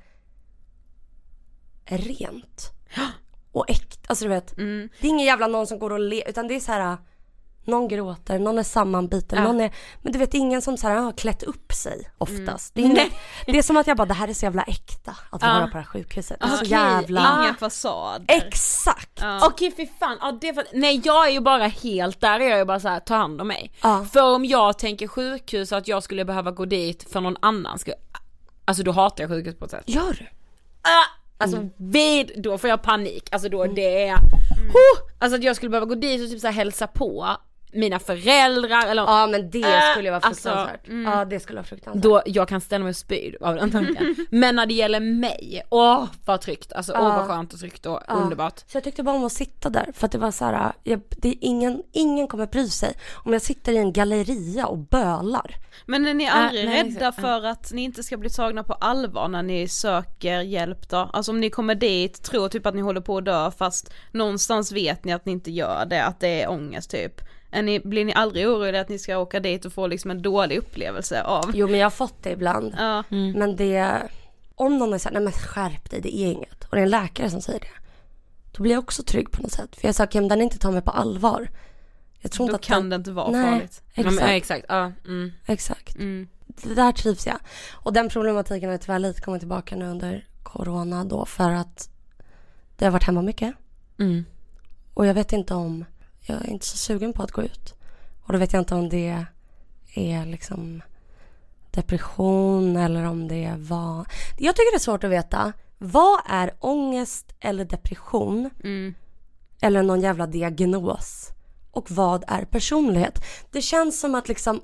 rent och äkta, alltså du vet, det är ingen jävla någon som går och utan det är så här, någon gråter, någon är sammanbiten, någon är, men du vet, ingen som så här har klätt upp sig oftast. Det är det är som att jag bara, det här är så jävla äkta att vara på det här sjukhuset. Det är så jävla inga fasader. Exakt. Okej, fy fan. Nej, jag är ju bara helt där. Jag är ju bara så här, ta hand om mig. För om jag tänker sjukhus att jag skulle behöva gå dit för någon annan alltså då hatar jag sjukhus på ett sätt. Gör du? Alltså då får jag panik. Alltså då det är alltså att jag skulle behöva gå dit och typ så här hälsa på mina föräldrar eller... Ja, men det skulle vara fruktansvärt. Ja, det skulle vara fruktansvärt. Då jag kan ställa mig och spy av den tanken. Men när det gäller mig, vad tryggt. Alltså vad skönt och tryggt och underbart. Så jag tyckte bara om att sitta där, för att det var så här, det är ingen kommer bry sig om jag sitter i en galleria och bölar. Men är ni aldrig rädda för att ni inte ska bli tagna på allvar när ni söker hjälp då? Alltså om ni kommer dit, tror typ att ni håller på att dö, fast någonstans vet ni att ni inte gör det, att det är ångest typ. Blir ni aldrig oroliga att ni ska åka dit och få liksom en dålig upplevelse av? Jo, men jag har fått det ibland. Men det, om någon är så här, nej men skärp dig, det är inget, och det är en läkare som säger det, då blir jag också trygg på något sätt. För jag sa, om den inte tar mig på allvar, jag tror då inte att kan det inte vara farligt. Exakt. Exakt. Det där trivs jag. Och den problematiken har tyvärr lite kommit tillbaka nu under corona då, för att det har varit hemma mycket. Och jag vet inte om, jag är inte så sugen på att gå ut. Och då vet jag inte om det är liksom depression eller om det var... Jag tycker det är svårt att veta. Vad är ångest eller depression? Eller någon jävla diagnos? Och vad är personlighet? Det känns som att liksom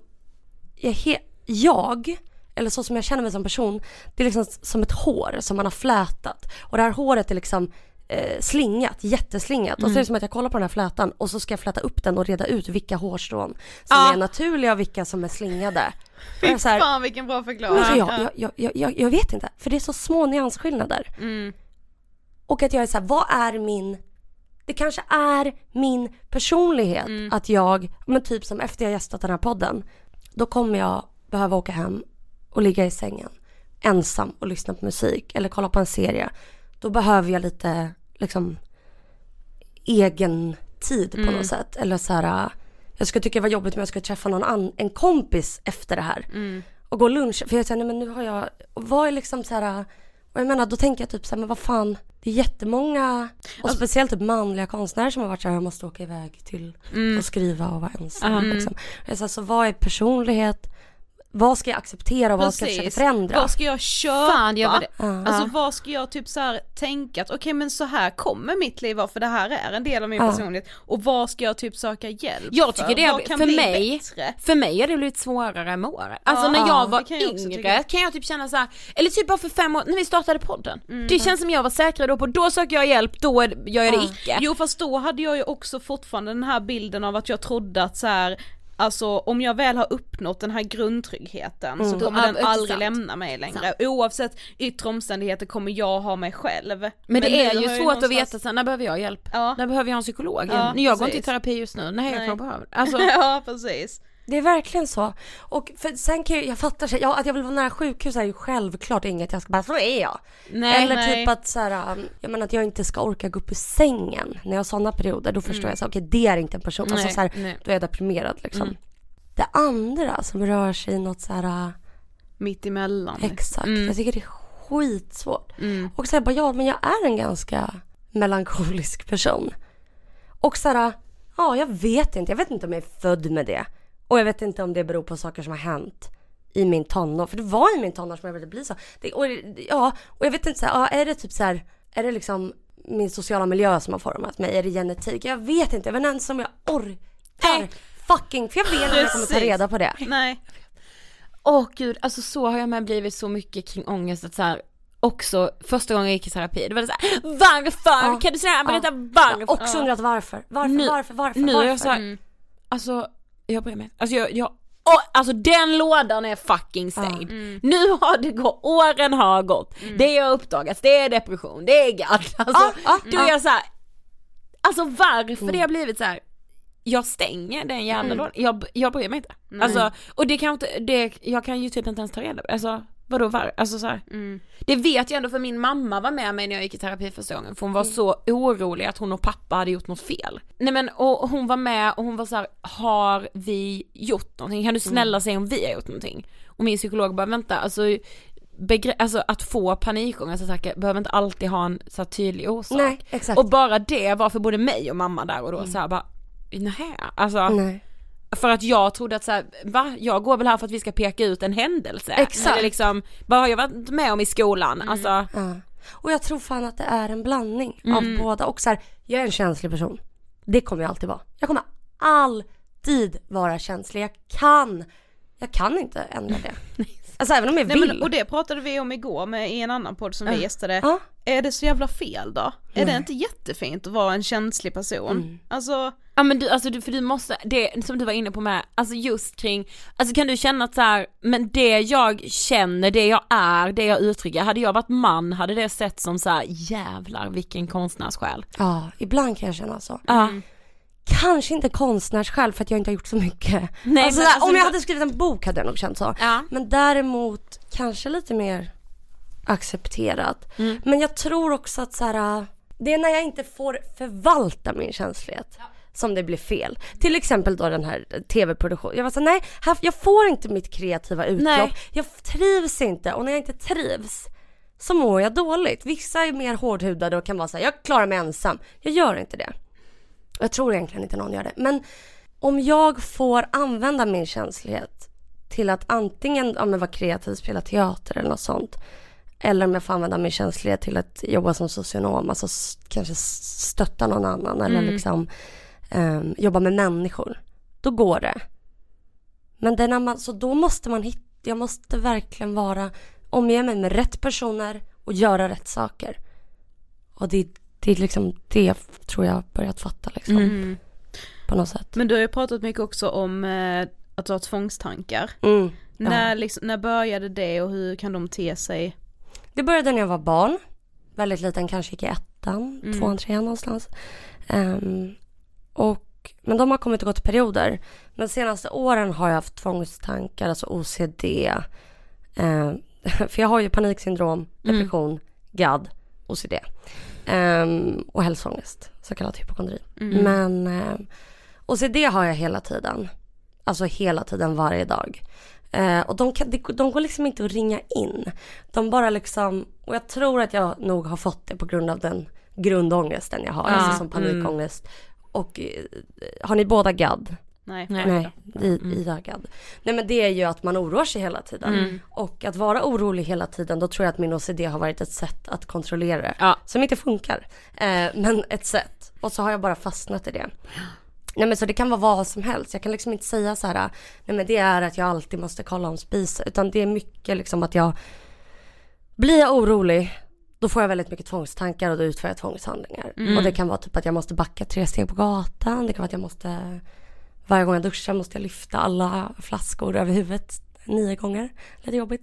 jag eller så som jag känner mig som person, det är liksom som ett hår som man har flätat. Och det här håret är liksom slingat, jätteslingat. Och så är det som att jag kollar på den här flätan och så ska jag fläta upp den och reda ut vilka hårstrån som är naturliga och vilka som är slingade. Fy fan vilken bra förklaring. Jag vet inte, för det är så små nyansskillnader. Och att jag är så här, vad är min... Det kanske är min personlighet att jag, men typ som efter jag gästat den här podden, då kommer jag behöva åka hem och ligga i sängen ensam och lyssna på musik eller kolla på en serie. Då behöver jag lite liksom egen tid på något sätt. Eller så här, jag skulle tycka det var jobbigt om jag skulle träffa en kompis efter det här. Och gå lunch. För jag säger, nej men nu har jag, vad är liksom så här, och jag menar, då tänker jag typ så här, men vad fan, det är jättemånga, och speciellt typ manliga konstnärer som har varit så här, jag måste åka iväg till och skriva och vara ensam. Liksom. Så vad är personlighet? Vad ska jag acceptera och vad ska jag försöka förändra? Vad ska jag köpa? Alltså vad ska jag typ så här tänka att okej, men så här kommer mitt liv vara, för det här är en del av min personlighet. Och vad ska jag typ söka hjälp? Jag tycker det för mig har det blivit svårare med åren. Alltså när jag var yngre kan jag typ känna så här, eller typ bara för 5 år när vi startade podden. Det känns som jag var säkrare då på, då söker jag hjälp, då gör jag det icke. Jo, fast då hade jag ju också fortfarande den här bilden av att jag trodde att så här, alltså om jag väl har uppnått den här grundtryggheten så kommer den aldrig lämna mig längre. Oavsett yttre omständigheter kommer jag ha mig själv. Men det är ju svårt att veta sen, när behöver jag hjälp? När behöver jag en psykolog? Jag går inte i terapi just nu. Nej. Jag behöver. Alltså. Ja, precis. Det är verkligen så. Och för sen kan jag fattar sig, att jag vill vara nära sjukhus är ju självklart inget jag ska bara, så är jag. Typ att så här, jag menar att jag inte ska orka gå upp ur sängen när jag har sådana perioder, då förstår jag så okej, det är inte en person, alltså så här, då är jag deprimerad liksom. Det andra som rör sig i något så här mitt emellan. Exakt. Jag tycker det är skitsvårt. Och så här, bara men jag är en ganska melankolisk person. Och så här, jag vet inte om jag är född med det. Och jag vet inte om det beror på saker som har hänt i min tonår. För det var i min tonår som jag ville bli så. Och jag vet inte, så här, är det typ så här, är det liksom min sociala miljö som har format mig? Är det genetik? Jag vet inte, jag vet inte ens om jag orkar fucking, för jag vet inte om jag kommer ta reda på det. Nej. Gud, alltså så har jag med blivit så mycket kring ångest att så här, också första gången jag gick i terapi, det var så här, varför? Kan du säga, berätta varför? Jag har också undrat varför. Varför? Nu är jag så här, alltså jag bryr mig. Alltså den lådan är fucking stängd. Nu har det gått, åren har gått. Det har uppdagats, det är depression, det är gadd. Alltså, då är jag så här, alltså varför det har blivit så här. Jag stänger den jävla lådan. Jag bryr mig inte. Alltså, och det kan inte, jag kan ju typ inte ens ta reda på. Alltså, vadå var? Alltså så här. Det vet jag ändå, för min mamma var med mig när jag gick i terapi första gången, för hon var så orolig att hon och pappa hade gjort något fel. Nej men, och hon var med och hon var så här, har vi gjort någonting? Kan du snälla säga om vi har gjort någonting? Och min psykolog bara, vänta, alltså att få panikångestattacker behöver inte alltid ha en så här tydlig orsak. Nej, exakt. Och bara det var för både mig och mamma där och då så här bara, nej, alltså för att jag trodde att så här, jag går väl här för att vi ska peka ut en händelse. Exakt. Eller liksom, vad har jag varit med om i skolan? Alltså. Och jag tror fan att det är en blandning av båda. Och så här, jag är en känslig person. Det kommer jag alltid vara. Jag kommer alltid vara känslig. Jag kan inte ändra det. Alltså även om jag vill. Men, och det pratade vi om igår i en annan podd som vi gästade. Är det så jävla fel då? Är det inte jättefint att vara en känslig person? Alltså... Ja men för du måste, det som du var inne på med, alltså just kring, alltså kan du känna att så här, men det jag känner, det jag är, det jag uttrycker, hade jag varit man hade det sett som så här, jävlar vilken konstnärssjäl. Ja, ibland kan jag känna så. Kanske inte konstnärssjäl för att jag inte har gjort så mycket. Nej, alltså, om jag hade skrivit en bok hade jag nog känt så. Men däremot kanske lite mer accepterat. Men jag tror också att så här, det är när jag inte får förvalta min känslighet som det blir fel. Till exempel då den här tv-produktionen. Jag var så nej, jag får inte mitt kreativa utlopp. Nej. Jag trivs inte, och när jag inte trivs så mår jag dåligt. Vissa är mer hårdhudade och kan vara så här, jag klarar mig ensam. Jag gör inte det. Jag tror egentligen inte någon gör det. Men om jag får använda min känslighet till att antingen vara kreativ, spela teater eller något sånt. Eller om jag får använda min känslighet till att jobba som socionom. Alltså kanske stötta någon annan. Eller liksom jobba med människor. Då går det. Men då måste man hitta. Jag måste verkligen omge mig med rätt personer. Och göra rätt saker. Och det är liksom det tror jag har börjat fatta liksom. På något sätt. Men du har ju pratat mycket också om att ha tvångstankar. När började det och hur kan de te sig? Det började när jag var barn. Väldigt liten, kanske gick i 1:an, 2:an, 3:an någonstans. Men de har kommit och gått perioder. Men de senaste åren har jag haft tvångstankar, alltså OCD. För jag har ju paniksyndrom, depression, GAD, OCD. Och hälsoångest, så kallad hypokondri. Men OCD har jag hela tiden. Alltså hela tiden, varje dag. Och de går liksom inte att ringa in. De bara liksom, och jag tror att jag nog har fått det på grund av den grundångesten jag har, alltså som panikångest. Och har ni båda GAD? Nej, Ida har GAD. Nej, men det är ju att man oroar sig hela tiden. Och att vara orolig hela tiden, då tror jag att min OCD har varit ett sätt att kontrollera det. Som inte funkar. Men ett sätt. Och så har jag bara fastnat i det. Nej, men så det kan vara vad som helst. Jag kan liksom inte säga så här, nej men det är att jag alltid måste kolla om spisen. Utan det är mycket liksom att blir jag orolig, då får jag väldigt mycket tvångstankar och då utför jag tvångshandlingar. Och det kan vara typ att jag måste backa 3 steg på gatan. Det kan vara att jag måste, varje gång jag duschar måste jag lyfta alla flaskor över huvudet 9 gånger. Lite jobbigt.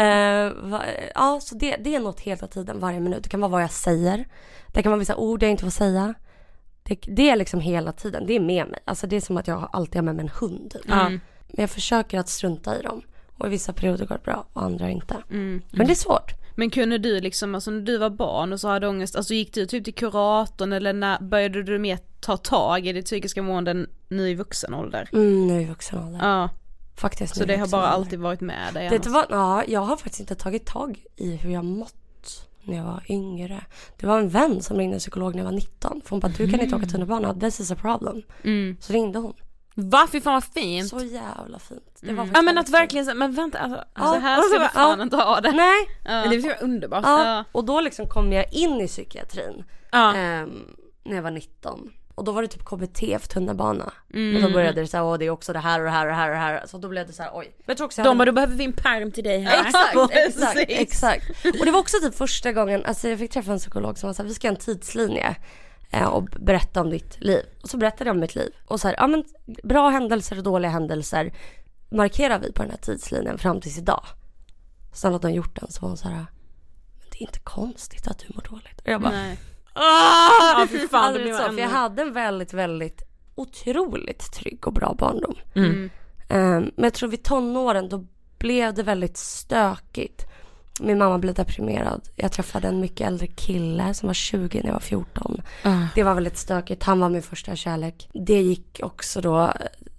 Så det är något hela tiden, varje minut. Det kan vara vad jag säger. Det kan vara vissa ord jag inte får säga. Det är liksom hela tiden. Det är med mig. Alltså det är som att jag alltid har med mig en hund. Men jag försöker att strunta i dem. Och i vissa perioder går det bra och andra inte. Men det är svårt. Men kunde du liksom, alltså när du var barn och så hade ångest, alltså gick du typ till kuratorn eller när började du mer ta tag i det psykiska måendet nu i vuxen ålder? Nu i vuxen ålder. Ja. Faktiskt. Så det har bara alltid varit med dig? Jag har faktiskt inte tagit tag i hur jag mått när jag var yngre. Det var en vän som ringde en psykolog när jag var 19. För hon bara, du kan inte åka tunnelbana. This is a problem. Så ringde hon. Varför fan vad fint? Så jävla fint. Det var ja men att verkligen, men vänta. Alltså här ska vi fan inte ha det. Nej. Det var underbart. Och då liksom kom jag in i psykiatrin. När jag var 19. Och då var det typ KBT för tunnelbana. Och då började det så här, det är också det här och det här och det här och det här. Så då blev det så här, oj. Men jag tror också då behöver vi en perm till dig här. Exakt. Och det var också typ första gången, alltså jag fick träffa en psykolog som var så här, vi ska ha en tidslinje och berätta om ditt liv. Och så berättade jag om mitt liv. Och så här, men bra händelser och dåliga händelser markerar vi på den här tidslinjen fram tills idag. Sen att de gjort den så var hon så här, men det är inte konstigt att du mår dåligt. Och jag bara, nej. För fan, det så, för jag hade en väldigt, väldigt otroligt trygg och bra barndom. Men jag tror vid tonåren då blev det väldigt stökigt. Min mamma blev deprimerad. Jag träffade en mycket äldre kille som var 20 när jag var 14. Det var väldigt stökigt. Han var min första kärlek. Det gick också då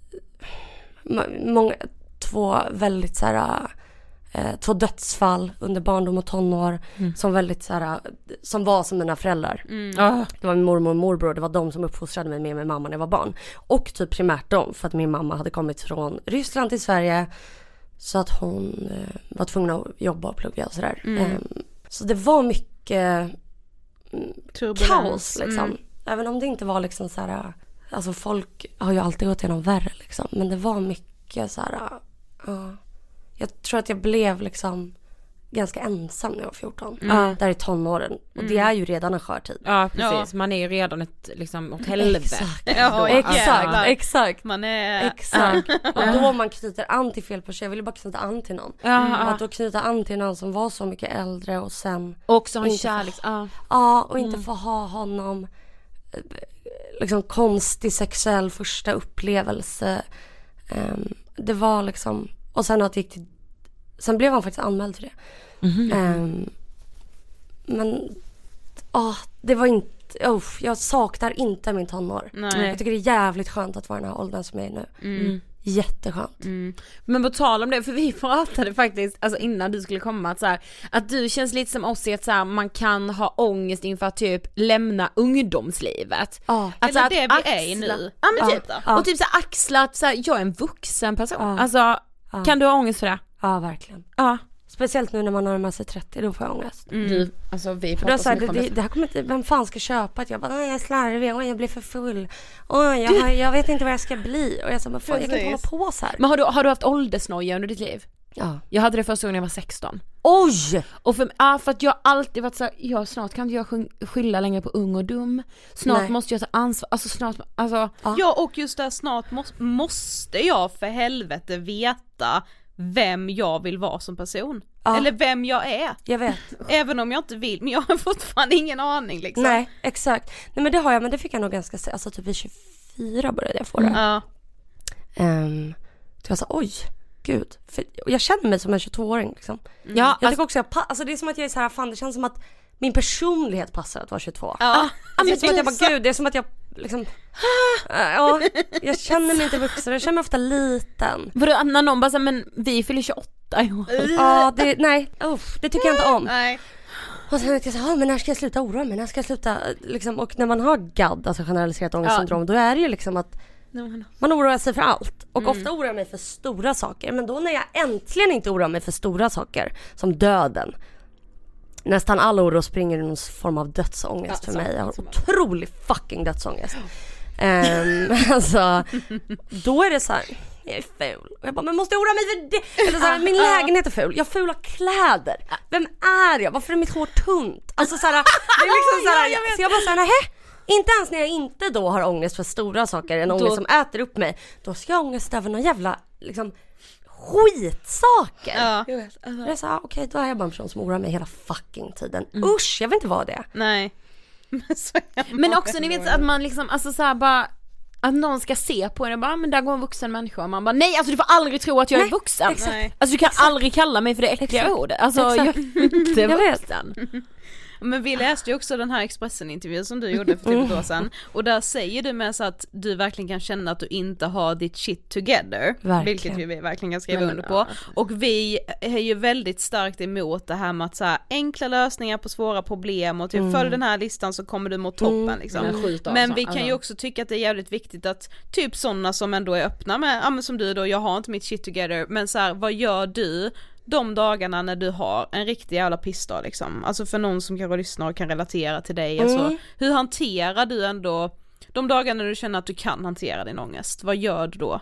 två väldigt så här, 2 dödsfall under barndom och tonår som väldigt så här, som var som mina föräldrar. Det var min mormor och morbror, det var de som uppfostrade mig med min mamma när jag var barn. Och typ primärt dem, för att min mamma hade kommit från Ryssland till Sverige så att hon var tvungen att jobba och plugga och sådär. Så det var mycket kaos liksom. Även om det inte var liksom så här, alltså folk har ju alltid gått igenom värre liksom, men det var mycket så här. Jag tror att jag blev liksom ganska ensam när jag var 14. Där i tonåren. Och det är ju redan en skör tid. Ja, precis. Man är ju redan ett helvete. Exakt. Man är... Exakt. Och då man knyter an till fel person. Jag ville bara knyta an till någon. Och att då knyta an till någon som var så mycket äldre och sen... också en kärlek. Och inte få ha honom liksom konstig sexuell första upplevelse. Det var liksom... Och sen att det gick till... Sen blev han faktiskt anmäld för det. Men det var inte... jag saknar inte min tonår. Nej. Jag tycker det är jävligt skönt att vara i den här åldern som jag är nu. Jätteskönt. Men på tal om det, för vi pratade faktiskt alltså innan du skulle komma att, så här, att du känns lite som oss i att så här, man kan ha ångest inför att typ lämna ungdomslivet. Alltså att det vi är i nu. Ja men typ då. Och typ så här, axla att så här, jag är en vuxen person. Alltså Kan du ha ångest för det? Ja, verkligen. Ja. Speciellt nu när man närmar sig 30, då får jag ångest. Du, alltså vi För pratar då så mycket så om här, det. det här kommer inte, vem fan ska köpa det? Jag bara, jag är slarvig, jag blir för full. Jag vet inte vad jag ska bli. Och jag sa, fan, jag kan inte hålla på så här. Men har du haft åldersnoja under ditt liv? Ja. Jag hade det första gången jag var 16. Oj! Och för att jag alltid varit så här, snart kan inte jag skylla längre på ung och dum. Snart måste jag ta ansvar. Ja, och just där snart måste jag för helvete veta vem jag vill vara som person. Ja. Eller vem jag är. Jag vet. Även om jag inte vill, men jag har fortfarande ingen aning liksom. Nej, exakt. Nej, men det har jag, men det fick jag nog ganska, alltså typ vid 24 började jag få det. Ja. Så jag sa, oj, gud. För jag känner mig som en 22-åring liksom. Ja, Jag tycker också, alltså det är som att jag är så här, fan det känns som att min personlighet passar att vara 22. Ja. Det är som att jag bara, gud, det är som att jag liksom, ja, jag känner mig inte vuxen, jag känner mig ofta liten. Vadå, när någon bara säger, men vi fyller 28 i år. Ja, nej, det tycker jag inte om. Nej. Och sen vet jag så här, men när ska jag sluta oroa mig? När ska jag sluta liksom, och när man har GAD, alltså generaliserat ångestsyndrom, då är det ju liksom att man oroar sig för allt. Och ofta oroar jag mig för stora saker. Men då när jag äntligen inte oroar mig för stora saker, som döden, nästan all oro springer i någon form av dödsångest för mig. Jag har otrolig fucking dödsångest. Alltså, då är det så här, jag är ful. Och jag bara, men måste jag oroa mig för det? Eller så här, min lägenhet är ful. Jag har fula kläder. Vem är jag? Varför är mitt hår tunt? Alltså så här, det är liksom så här, så jag bara så här, inte ens när jag inte då har ångest för stora saker, en ångest som äter upp mig, då ska jag ångest över någon jävla liksom skitsaker. Ja. Jag vet. Jag sa, okej, då är jag bara en person som oroar mig hela fucking tiden. Usch, jag vill inte vara det. Nej. Men också ni vet att man liksom, alltså så här bara, att någon ska se på en och bara, men där går en vuxen människa, och man bara, nej, alltså du får aldrig tro att jag är vuxen. Nej. Alltså du kan aldrig kalla mig för det äckliga ordet. Alltså jag är inte vuxen. Men vi läste ju också den här Expressen-intervjun som du gjorde för typ ett år sedan. Och där säger du med så att du verkligen kan känna att du inte har ditt shit together. Verkligen. Vilket ju vi verkligen kan skriva under på. Och vi är ju väldigt starkt emot det här med att så här, enkla lösningar på svåra problem. Och typ följ den här listan så kommer du mot toppen liksom. Men vi kan ju också tycka att det är jävligt viktigt att typ sådana som ändå är öppna med, ja men som du då, jag har inte mitt shit together. Men så här, vad gör du de dagarna när du har en riktig jävla pissdag liksom? Alltså för någon som kanske lyssnar och kan relatera till dig. Alltså, hur hanterar du ändå de dagarna när du känner att du kan hantera din ångest? Vad gör du då?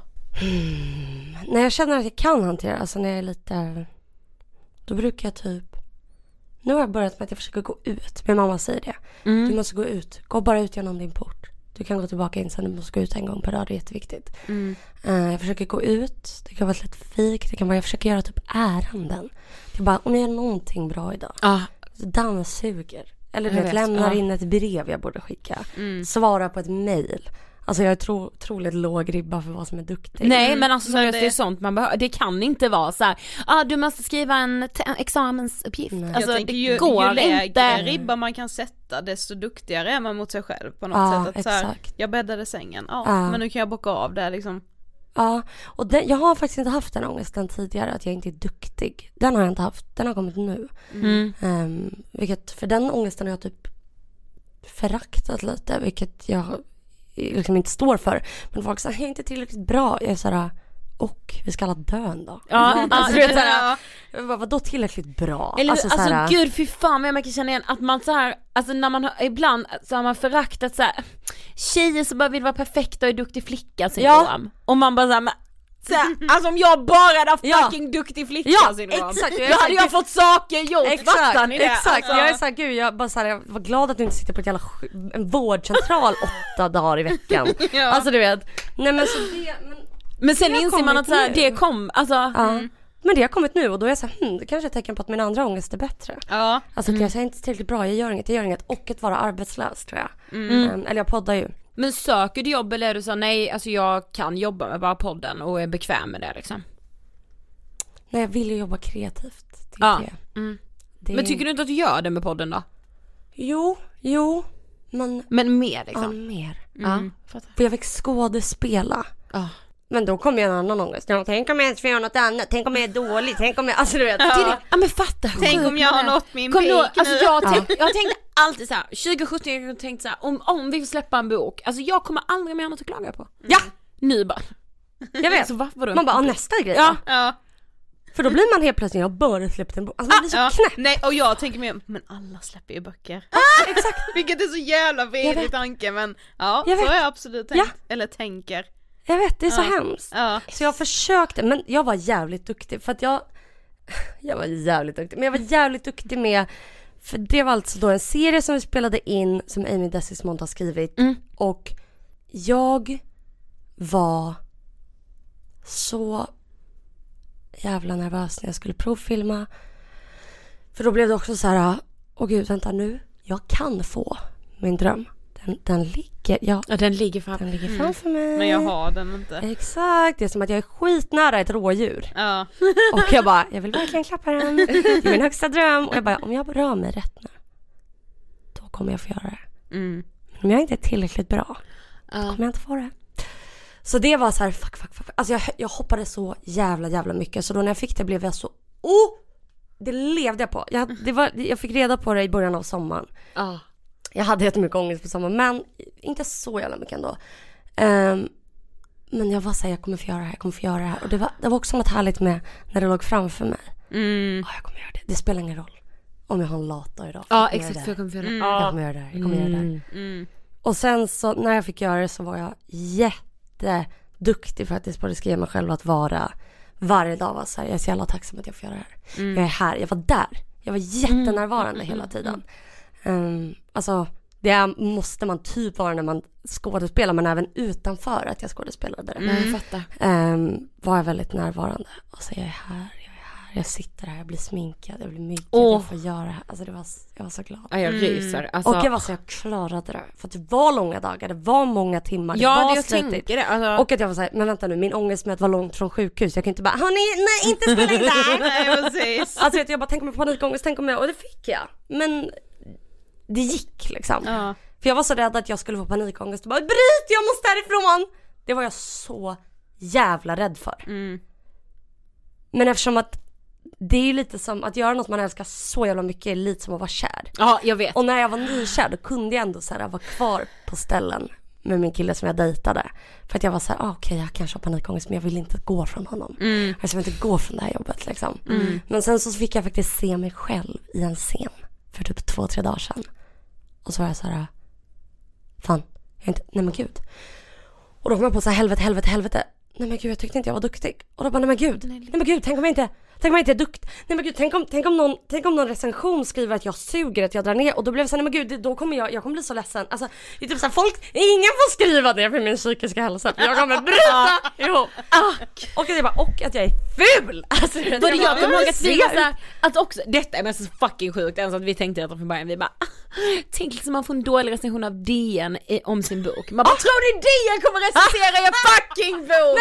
När jag känner att jag kan hantera, alltså när jag är lite, då brukar jag typ, nu har jag börjat med att jag försöker gå ut. Min mamma säger det. Du måste gå ut. Gå bara ut genom din port. Du kan gå tillbaka in sen, du måste gå ut en gång per dag, det är jätteviktigt. Jag försöker gå ut, det kan vara ett litet fik, det kan vara, jag försöker göra typ ärenden. Det är bara, om jag gör någonting bra idag, dammsuger. Eller du vet, lämnar in ett brev jag borde skicka. Svara på ett mejl. Alltså jag är otroligt låg ribba för vad som är duktig. Nej, men alltså så det är sånt man behöver. Det kan inte vara så här, du måste skriva en examensuppgift. Alltså jag tänker, det går ju lägre inte. ribba man kan sätta, desto duktigare är man mot sig själv på något sätt. Att så här, jag bäddade sängen, men nu kan jag bocka av det liksom. Ja, och jag har faktiskt inte haft den ångesten tidigare, att jag inte är duktig. Den har jag inte haft, den har kommit nu. Vilket, för den ångesten har jag typ föraktat lite, vilket jag liksom inte står för. Men folk säger, jag är inte tillräckligt bra. Jag är såhär, och vi ska alla dö en dag. Alltså du vet såhär, vadå tillräckligt bra? Eller, alltså gud, fy fan vad jag kan känna igen att man så här, alltså när man har, ibland så har man föraktat så här, tjejer som bara vill vara perfekta och är duktig flicka syndrom. Och man bara såhär, alltså om jag bara hade fucking duktig flicka syndrom, exakt, då hade jag fått saker gjort. Exakt. Alltså. Jag är såhär, gud, jag var glad att du inte sitter på en vårdcentral 8 dagar i veckan. Alltså du vet. Nej men så det, men sen inser man att så här, det kom, alltså men det har kommit nu, och då är jag såhär, det kanske är ett tecken på att min andra ångest är bättre. Alltså att jag är inte tillräckligt bra, jag gör inget, och att vara arbetslös tror jag. Eller jag poddar ju. Men söker du jobb, eller är du så nej, alltså jag kan jobba med bara podden och är bekväm med det liksom? Nej, jag vill ju jobba kreativt. Men tycker du inte att du gör det med podden då? Jo, men mer liksom? Ja, mer. För jag fick skådespela. Men då kom ju en annan ångest. Tänk om jag inte får göra något annat. Tänk om jag är dålig. Tänk om jag, alltså du vet. Men fatta. Tänk om jag har nått min peak nu. Alltså jag tänkte alltid så här, 2017 jag tänkte så här, om vi får släppa en bok, alltså jag kommer aldrig mer något att klaga på. Nu bara. Jag vet. Så varför då? Man bara, nästa grej. Ja. För då blir man helt plötsligt, jag har bara släppt en bok. Alltså man blir så knäpp. Nej, och jag tänker mer, men alla släpper ju böcker. Exakt. Vilket är så jävla vedig tanke, men så Jag vet. har jag absolut tänkt, eller tänker. Jag vet, det är så hemskt. Ja. Så jag försökte, men jag var jävligt duktig. För att jag var jävligt duktig. Men jag var jävligt duktig med, för det var alltså då en serie som vi spelade in, som Amy Desismond har skrivit. Och jag var så jävla nervös när jag skulle provfilma. För då blev det också så här, åh gud, vänta nu. Jag kan få min dröm. Den ligger, den ligger framför mig. Men jag har den inte. Exakt, det är som att jag är skitnära ett rådjur. Ja. Och jag bara, jag vill verkligen klappa den. Det är min högsta dröm. Och jag bara, om jag rör mig rätt nu, då kommer jag få göra det. Men om jag inte är tillräckligt bra, då kommer jag inte få det. Så det var så här, fuck. Alltså jag hoppade så jävla mycket. Så då när jag fick det blev jag så, det levde jag på. Jag fick reda på det i början av sommaren. Jag hade jättemycket ångest på sommaren, men inte så jävla mycket ändå. Men jag var såhär, jag kommer få göra det här. Och det var också något härligt med när det låg framför mig. Jag kommer göra det. Det spelar ingen roll om jag har en lat dag idag. Ja, exakt, för jag kommer få göra det. Jag kommer göra det här. Jag kommer göra det här. Och sen så när jag fick göra det så var jag jätteduktig faktiskt på att skriva mig själv att vara varje dag. Var så här, jag är så jävla tacksam att jag får göra det här. Jag är här, jag var där. Jag var jättenärvarande hela tiden. Alltså det måste man typ vara när man skådespelar, men även utanför att jag skådespelade det. Jag fattar. Var jag väldigt närvarande. Och så jag är här, jag sitter här, jag blir sminkad, jag blir mycket, jag får göra det här. Alltså jag var så glad. Ja, jag ryser. Alltså. Och jag klarade det. För att det var långa dagar, det var många timmar, det ja, var jag tänker det. Alltså. Och att jag var såhär, men vänta nu, min ångest med att vara långt från sjukhus, jag kan inte bara, hörni, nej, inte spela in där. Nej, precis. Alltså jag bara, tänk om jag panikångest, och det fick jag. Men det gick liksom. För jag var så rädd att jag skulle få panikångest och bara, bryt, jag måste härifrån. Det var jag så jävla rädd för. Men eftersom att det är ju lite som att göra något man älskar så jävla mycket, är lite som att vara kär. Ja, jag vet. Och när jag var nykär, då kunde jag ändå så här vara kvar på ställen med min kille som jag dejtade. För att jag var så här, okej, jag kanske har panikångest, men jag vill inte gå från honom. Alltså jag vill inte gå från det här jobbet liksom. Men sen så fick jag faktiskt se mig själv i en scen för typ 2-3 dagar sedan. Och så var jag så här, fan, nej men gud. Och då kom jag på så här, helvete. Nej men gud, jag tyckte inte jag var duktig. Och då bara, nej men gud, tänk om jag inte är duktig. Nej men gud, tänk om någon recension skriver att jag suger, att jag drar ner. Och då blev jag så här, nej men gud, då kommer jag kommer bli så ledsen. Alltså, det är typ så här, ingen får skriva det för min psykiska hälsa. För jag kommer bryta ihop. Och att jag är ful. Alltså, både jag kommer ihåg att vi var såhär, att också, detta är nästan så fucking sjukt. Alltså att vi tänkte detta från början, vi bara, tänk liksom man får en dålig recension av DN om sin bok. Man bara, tror ni DN kommer recensera er fucking bok?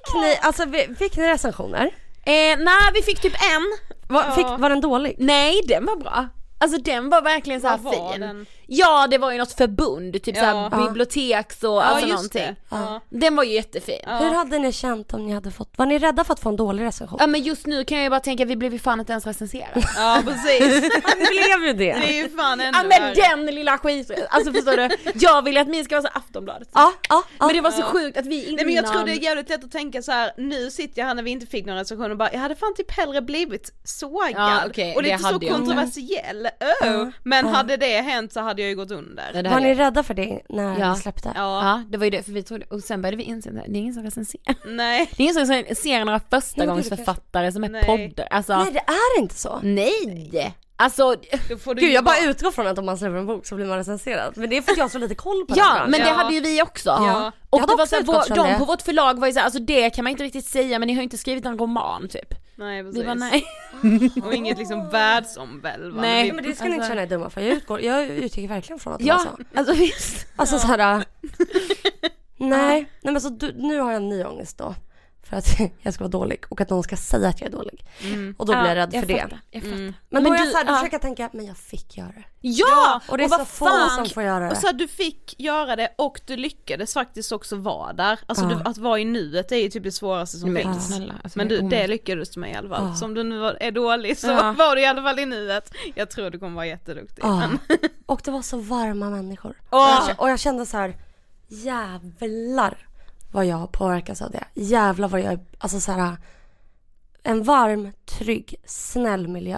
Men fick ni recensioner? Nej, vi fick typ en. Var den dålig? Nej, den var bra. Alltså den var verkligen så här fin. Den? Ja, det var ju något förbund, typ så här biblioteks och alltså någonting. Den var ju jättefin. Hur hade ni känt om ni hade fått, var ni rädda för att få en dålig recension? Ja, men just nu kan jag ju bara tänka, vi blev ju fan inte ens recenserade. Ja, precis. Det blev ju det. Det är ju fan ändå. Ja, men den lilla skit. Alltså förstår du? Jag vill att min ska vara så Aftonbladet. Men det var så sjukt att vi innan. Nej, men jag tror det är jävligt lätt att tänka så här. Nu sitter jag här när vi inte fick någon recension och bara, jag hade fan typ hellre blivit sågad. Ja, okay, och det är inte så kontroversiell. Men hade det hänt så hade jag ju gått under. Var ni rädda för det när ni släppte? Ja, det var ju det, för vi trodde, och sen började vi inse att det är ingen som recenserar. Nej. Det är ingen som ser några förstagångsförfattare som är poddar. Alltså, nej, det är inte så. Nej. Alltså, gud, jag bara utgår från att om man släpper en bok så blir man recenserad. Men det är för att jag har så lite koll på det. Ja, men det hade ju vi också. Ja. Och det var så de på vårt förlag var ju så här, alltså det kan man inte riktigt säga, men ni har inte skrivit en roman typ. Nej, precis. Vi var nej. Och inget liksom världsomvälvande. Nej, men det ska ni inte känna er dumma för. Jag utgick verkligen från att det var så. Alltså visst. Alltså så här. Nej, men så nu har jag en ny ångest då. För att jag ska vara dålig och att någon ska säga att jag är dålig. Och då blir jag rädd för det. Jag fattar. Men då är jag så här, då försöker jag tänka, men jag fick göra det. Ja! Och det är så få som får göra det. Och så du fick göra det och du lyckades faktiskt också vara där. Alltså att vara i nuet är ju typ det svåraste som finns. Alltså, men det lyckades du med i alla fall. Som du nu är dålig så var du i alla fall i nuet. Jag tror du kommer vara jätteduktig. Och det var så varma människor. Och jag kände så här, jävlar vad jag påverkas av det. Jävlar vad jag är, alltså så här, en varm, trygg, snäll miljö.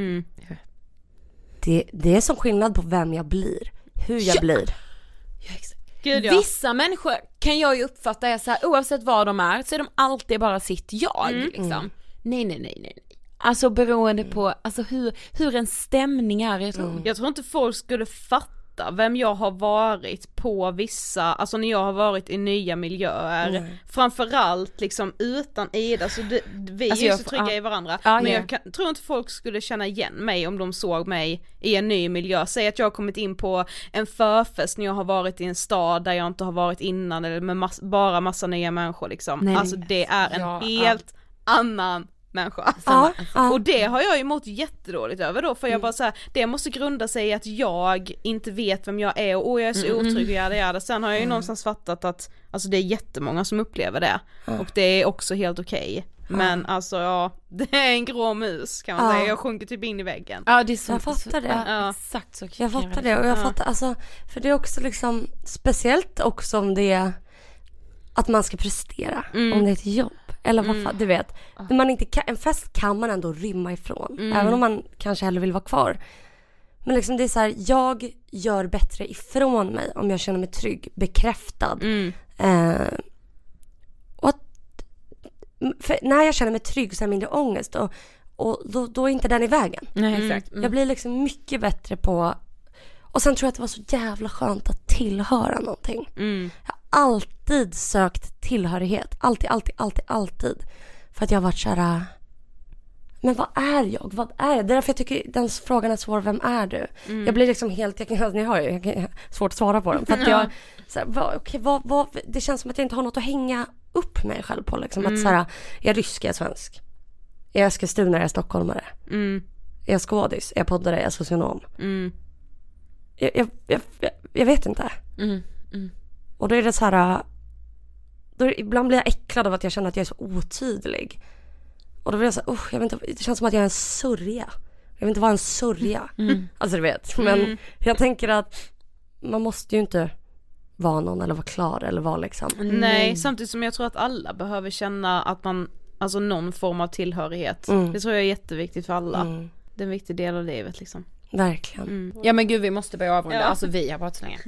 Det är som skillnad på vem jag blir, hur jag blir. Gud, ja. Vissa människor kan jag ju uppfatta är så här, oavsett vad de är så är de alltid bara sitt jag liksom. Nej. Alltså beroende på alltså hur en stämning är i ett rum. Jag tror inte folk skulle fatta vem jag har varit på vissa, alltså när jag har varit i nya miljöer, framförallt liksom utan Ida, så vi alltså är så trygga i varandra, men jag tror inte folk skulle känna igen mig om de såg mig i en ny miljö. Säg att jag har kommit in på en förfest när jag har varit i en stad där jag inte har varit innan, eller med bara massa nya människor liksom. Nej, alltså det är en helt annan människa. Och det har jag ju mått jättedåligt över då, för jag bara så här, det måste grunda sig i att jag inte vet vem jag är och jag är så otrygg och jag. Sen har jag ju någonstans fattat att alltså det är jättemånga som upplever det och det är också helt okej. Men alltså det är en grå mus kan man säga. Jag sjunker typ in i väggen. Ja, det är så, jag fattar det. Exakt så. Jag fattar det och jag fattar alltså, för det är också liksom speciellt också om det är att man ska prestera, om det är ett jobb. Eller vad fan, du vet. Man inte en fest kan man ändå rymma ifrån. Även om man kanske hellre vill vara kvar. Men liksom det är så här, jag gör bättre ifrån mig om jag känner mig trygg, bekräftad. Och att, för när jag känner mig trygg så är det mindre ångest. Och då är inte den i vägen. Nej, exakt. Jag blir liksom mycket bättre på. Och sen tror jag att det var så jävla skönt att tillhöra någonting. Jag har alltid sökt tillhörighet. Alltid. För att jag har varit så här. Men vad är jag? Vad är jag? Det är därför jag tycker den frågan är svår. Vem är du? Jag blir liksom helt, jag har svårt att svara på den. För att jag, så här, det känns som att jag inte har något att hänga upp mig själv på. Liksom. Att så här, är jag rysk, är jag svensk? Är jag Eskilstuna, är jag stockholmare? Är jag skådis? Är jag poddare, är jag socionom? Jag vet inte. Och då är det så här, ibland blir jag äcklad av att jag känner att jag är så otydlig. Och då blir jag så här, jag vet inte, det känns som att jag är en sörja. Jag vill inte vara en sörja. Alltså du vet. Men jag tänker att man måste ju inte vara någon eller vara klar eller vara liksom. Nej, samtidigt som jag tror att alla behöver känna att man, alltså någon form av tillhörighet. Det tror jag är jätteviktigt för alla. Det är en viktig del av livet liksom. Verkligen. Ja men gud, vi måste börja avrunda. Alltså vi har pratat så länge.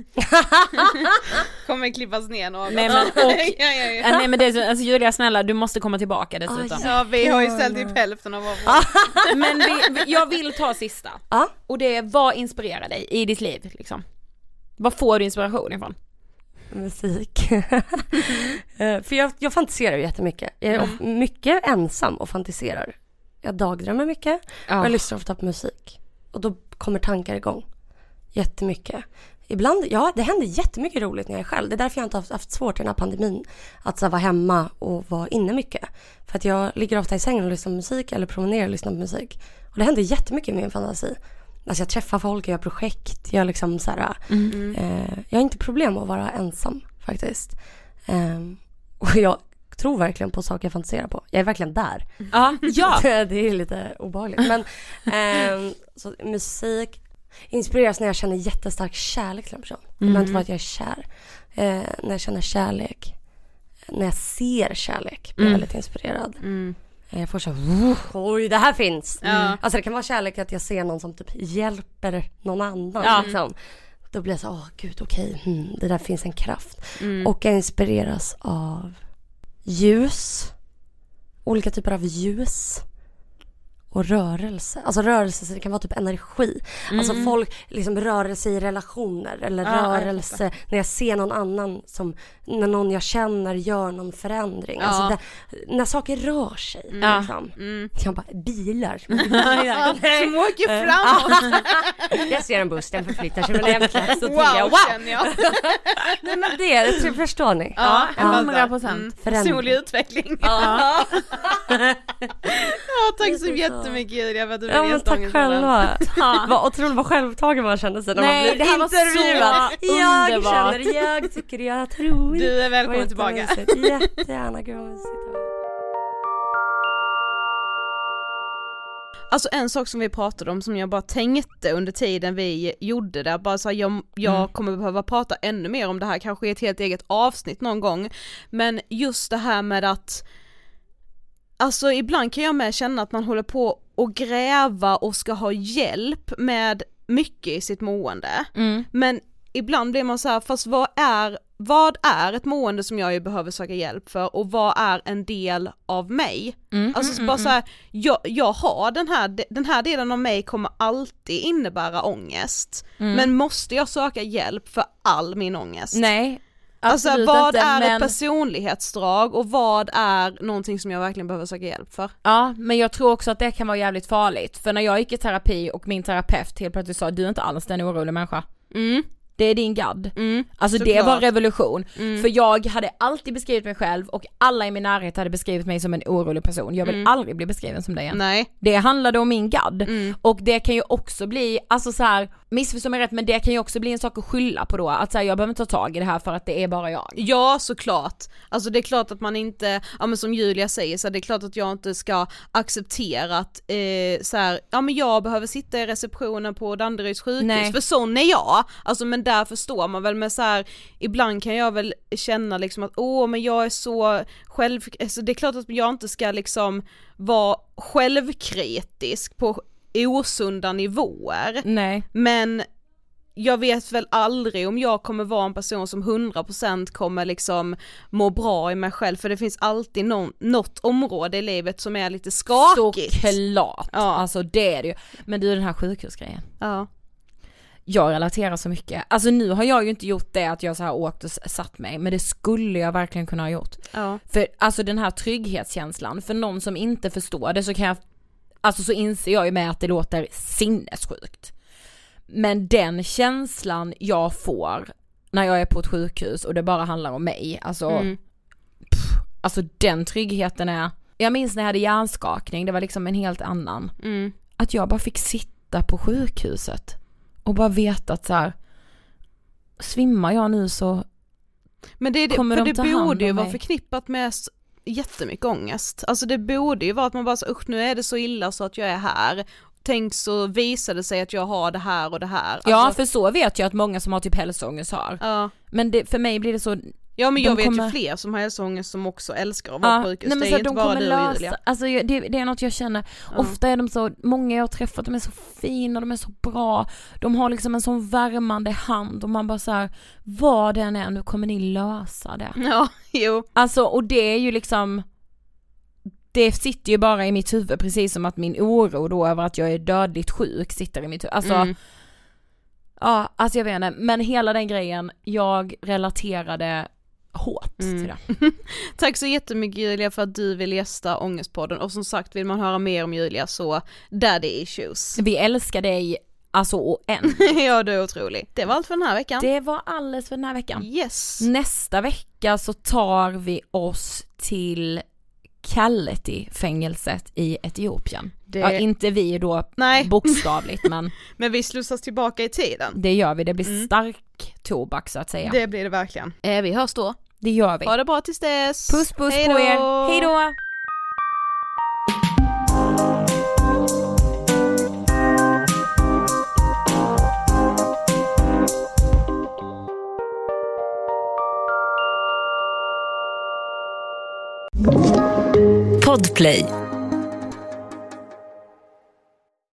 Kommer klippas ner något. Nej men, nej men det är så, alltså Julia, snälla, du måste komma tillbaka dessutom. Ja, vi har ju ställt typ hälften av vår. Men jag vill ta sista. Och det är, vad inspirerar dig i ditt liv liksom? Vad får du inspiration ifrån? Musik. För jag fantiserar ju jättemycket. Jag är mycket ensam och fantiserar. Jag dagdrömmer mycket och jag lyssnar ofta på musik. Och då kommer tankar igång. Jättemycket. Ibland, det händer jättemycket roligt när jag är själv. Det är därför jag inte har haft svårt i den här pandemin att så, vara hemma och vara inne mycket. För att jag ligger ofta i sängen och lyssnar på musik eller promenerar och lyssnar på musik. Och det händer jättemycket i min fantasi. Alltså jag träffar folk, jag gör projekt. Jag liksom så här, jag har inte problem att vara ensam faktiskt. Och jag tror verkligen på saker jag fantiserar på. Jag är verkligen där. Ja. Det är lite obehagligt. Men så musik inspireras när jag känner jättestark kärlek till en person. Det behöver inte vara att jag är kär. När jag känner kärlek, när jag ser kärlek, blir jag väldigt inspirerad. Jag får så oj, det här finns. Alltså det kan vara kärlek att jag ser någon som typ hjälper någon annan liksom. Då blir jag så, gud, okej, det där finns en kraft. Och jag inspireras av ljus, olika typer av ljus och rörelse. Alltså rörelse, så det kan vara typ energi. Alltså folk, liksom rörelse i relationer eller rörelse när jag ser någon annan, som när någon jag känner gör någon förändring. Alltså när saker rör sig liksom. Jag bara, bilar som åker framåt. Jag ser en buss, den förflyttar sig men egentligen så känner jag. Nej, men det förstår ni. 100%. Personlig utveckling. Tack så jättemycket Julia för att du ville gästa tack själva. Vad otroligt vad självtagen man kände sig när man blir det här intervjuad. Jag tycker jag tror. Du är välkommen tillbaka. Jättegärna, gud vad mysigt. alltså en sak som vi pratade om som jag bara tänkte under tiden vi gjorde det, bara så här, jag kommer behöva prata ännu mer om det här, kanske i ett helt eget avsnitt någon gång, men just det här med att alltså ibland kan jag med känna att man håller på att gräva och ska ha hjälp med mycket i sitt mående, men ibland blir man så här, fast vad är ett mående som jag ju behöver söka hjälp för, och vad är en del av mig? Bara så här, jag har den här delen av mig kommer alltid innebära ångest, men måste jag söka hjälp för all min ångest? Nej, alltså vad inte, är men... ett personlighetsdrag och vad är någonting som jag verkligen behöver söka hjälp för? Ja, men jag tror också att det kan vara jävligt farligt, för när jag gick i terapi och min terapeut helt plötsligt sa, du är inte alls en orolig människa. Det är din gadd. Alltså det var en revolution. För jag hade alltid beskrivit mig själv, och alla i min närhet hade beskrivit mig som en orolig person. Jag vill aldrig bli beskriven som det igen. Nej. Det handlade om min gadd. Och det kan ju också bli, alltså så här, missförstå mig rätt, men det kan ju också bli en sak att skylla på då. Att så här, jag behöver inte ta tag i det här för att det är bara jag. Ja, såklart. Alltså det är klart att man inte, ja men som Julia säger, så det är klart att jag inte ska acceptera att så här, ja men jag behöver sitta i receptionen på Danderyds sjukhus. Nej. För sån är jag. Alltså men där förstår man väl, med så här, ibland kan jag väl känna liksom att men jag är så alltså det är klart att jag inte ska liksom vara självkritisk på osunda nivåer. Nej. Men jag vet väl aldrig om jag kommer vara en person som 100% kommer liksom må bra i mig själv, för det finns alltid något område i livet som är lite skakigt. Såklart, ja. Alltså det är det ju. Men du, den här sjukhusgrejen. Ja. Jag relaterar så mycket. Alltså nu har jag ju inte gjort det att jag så här åkt och satt mig, men det skulle jag verkligen kunna ha gjort. Ja. För alltså den här trygghetskänslan, för någon som inte förstår det, så kan jag, alltså så inser jag ju med att det låter sinnessjukt. Men den känslan jag får när jag är på ett sjukhus och det bara handlar om mig, alltså alltså den tryggheten är, jag minns när jag hade hjärnskakning, det var liksom en helt annan. Att jag bara fick sitta på sjukhuset och bara veta att så här, svimmar jag nu så men det kommer för de det ta hand om borde ju mig. vara förknippat med jättemycket ångest. Alltså det borde ju vara att man bara så, nu är det så illa så att jag är här. Tänk så visade det sig att jag har det här och det här. Alltså, ja, för så vet jag att många som har typ hälsoångest har. Ja. Men det, för mig blir det så. Ja, men jag vet ju fler som har hälsoångest som också älskar att vara på sjukhus. Det är inte bara du och Julia. Alltså det är något jag känner. Ofta är de så, många jag har träffat, de är så fina, de är så bra. De har liksom en sån värmande hand och man bara så här, vad den är, nu kommer ni lösa det. Ja, jo. Alltså, och det är ju liksom, det sitter ju bara i mitt huvud, precis som att min oro då över att jag är dödligt sjuk sitter i mitt huvud. Alltså, ja, alltså jag vet inte, men hela den grejen, jag relaterade hårt till det. Tack så jättemycket Julia för att du vill gästa Ångestpodden, och som sagt, vill man höra mer om Julia så Daddy Issues. Vi älskar dig alltså oänd. Ja, du är otrolig. Det var allt för den här veckan. Det var alldeles för den här veckan. Yes. Nästa vecka så tar vi oss till Kalletti-fängelset i Etiopien. Ja, inte vi då. Nej. Bokstavligt, men men vi slussas tillbaka i tiden. Det gör vi, det blir stark tobak så att säga. Det blir det verkligen. Vi hörs då. Det gör vi. Ha det bra tills dess. Puss på er. Hej då. Podplay.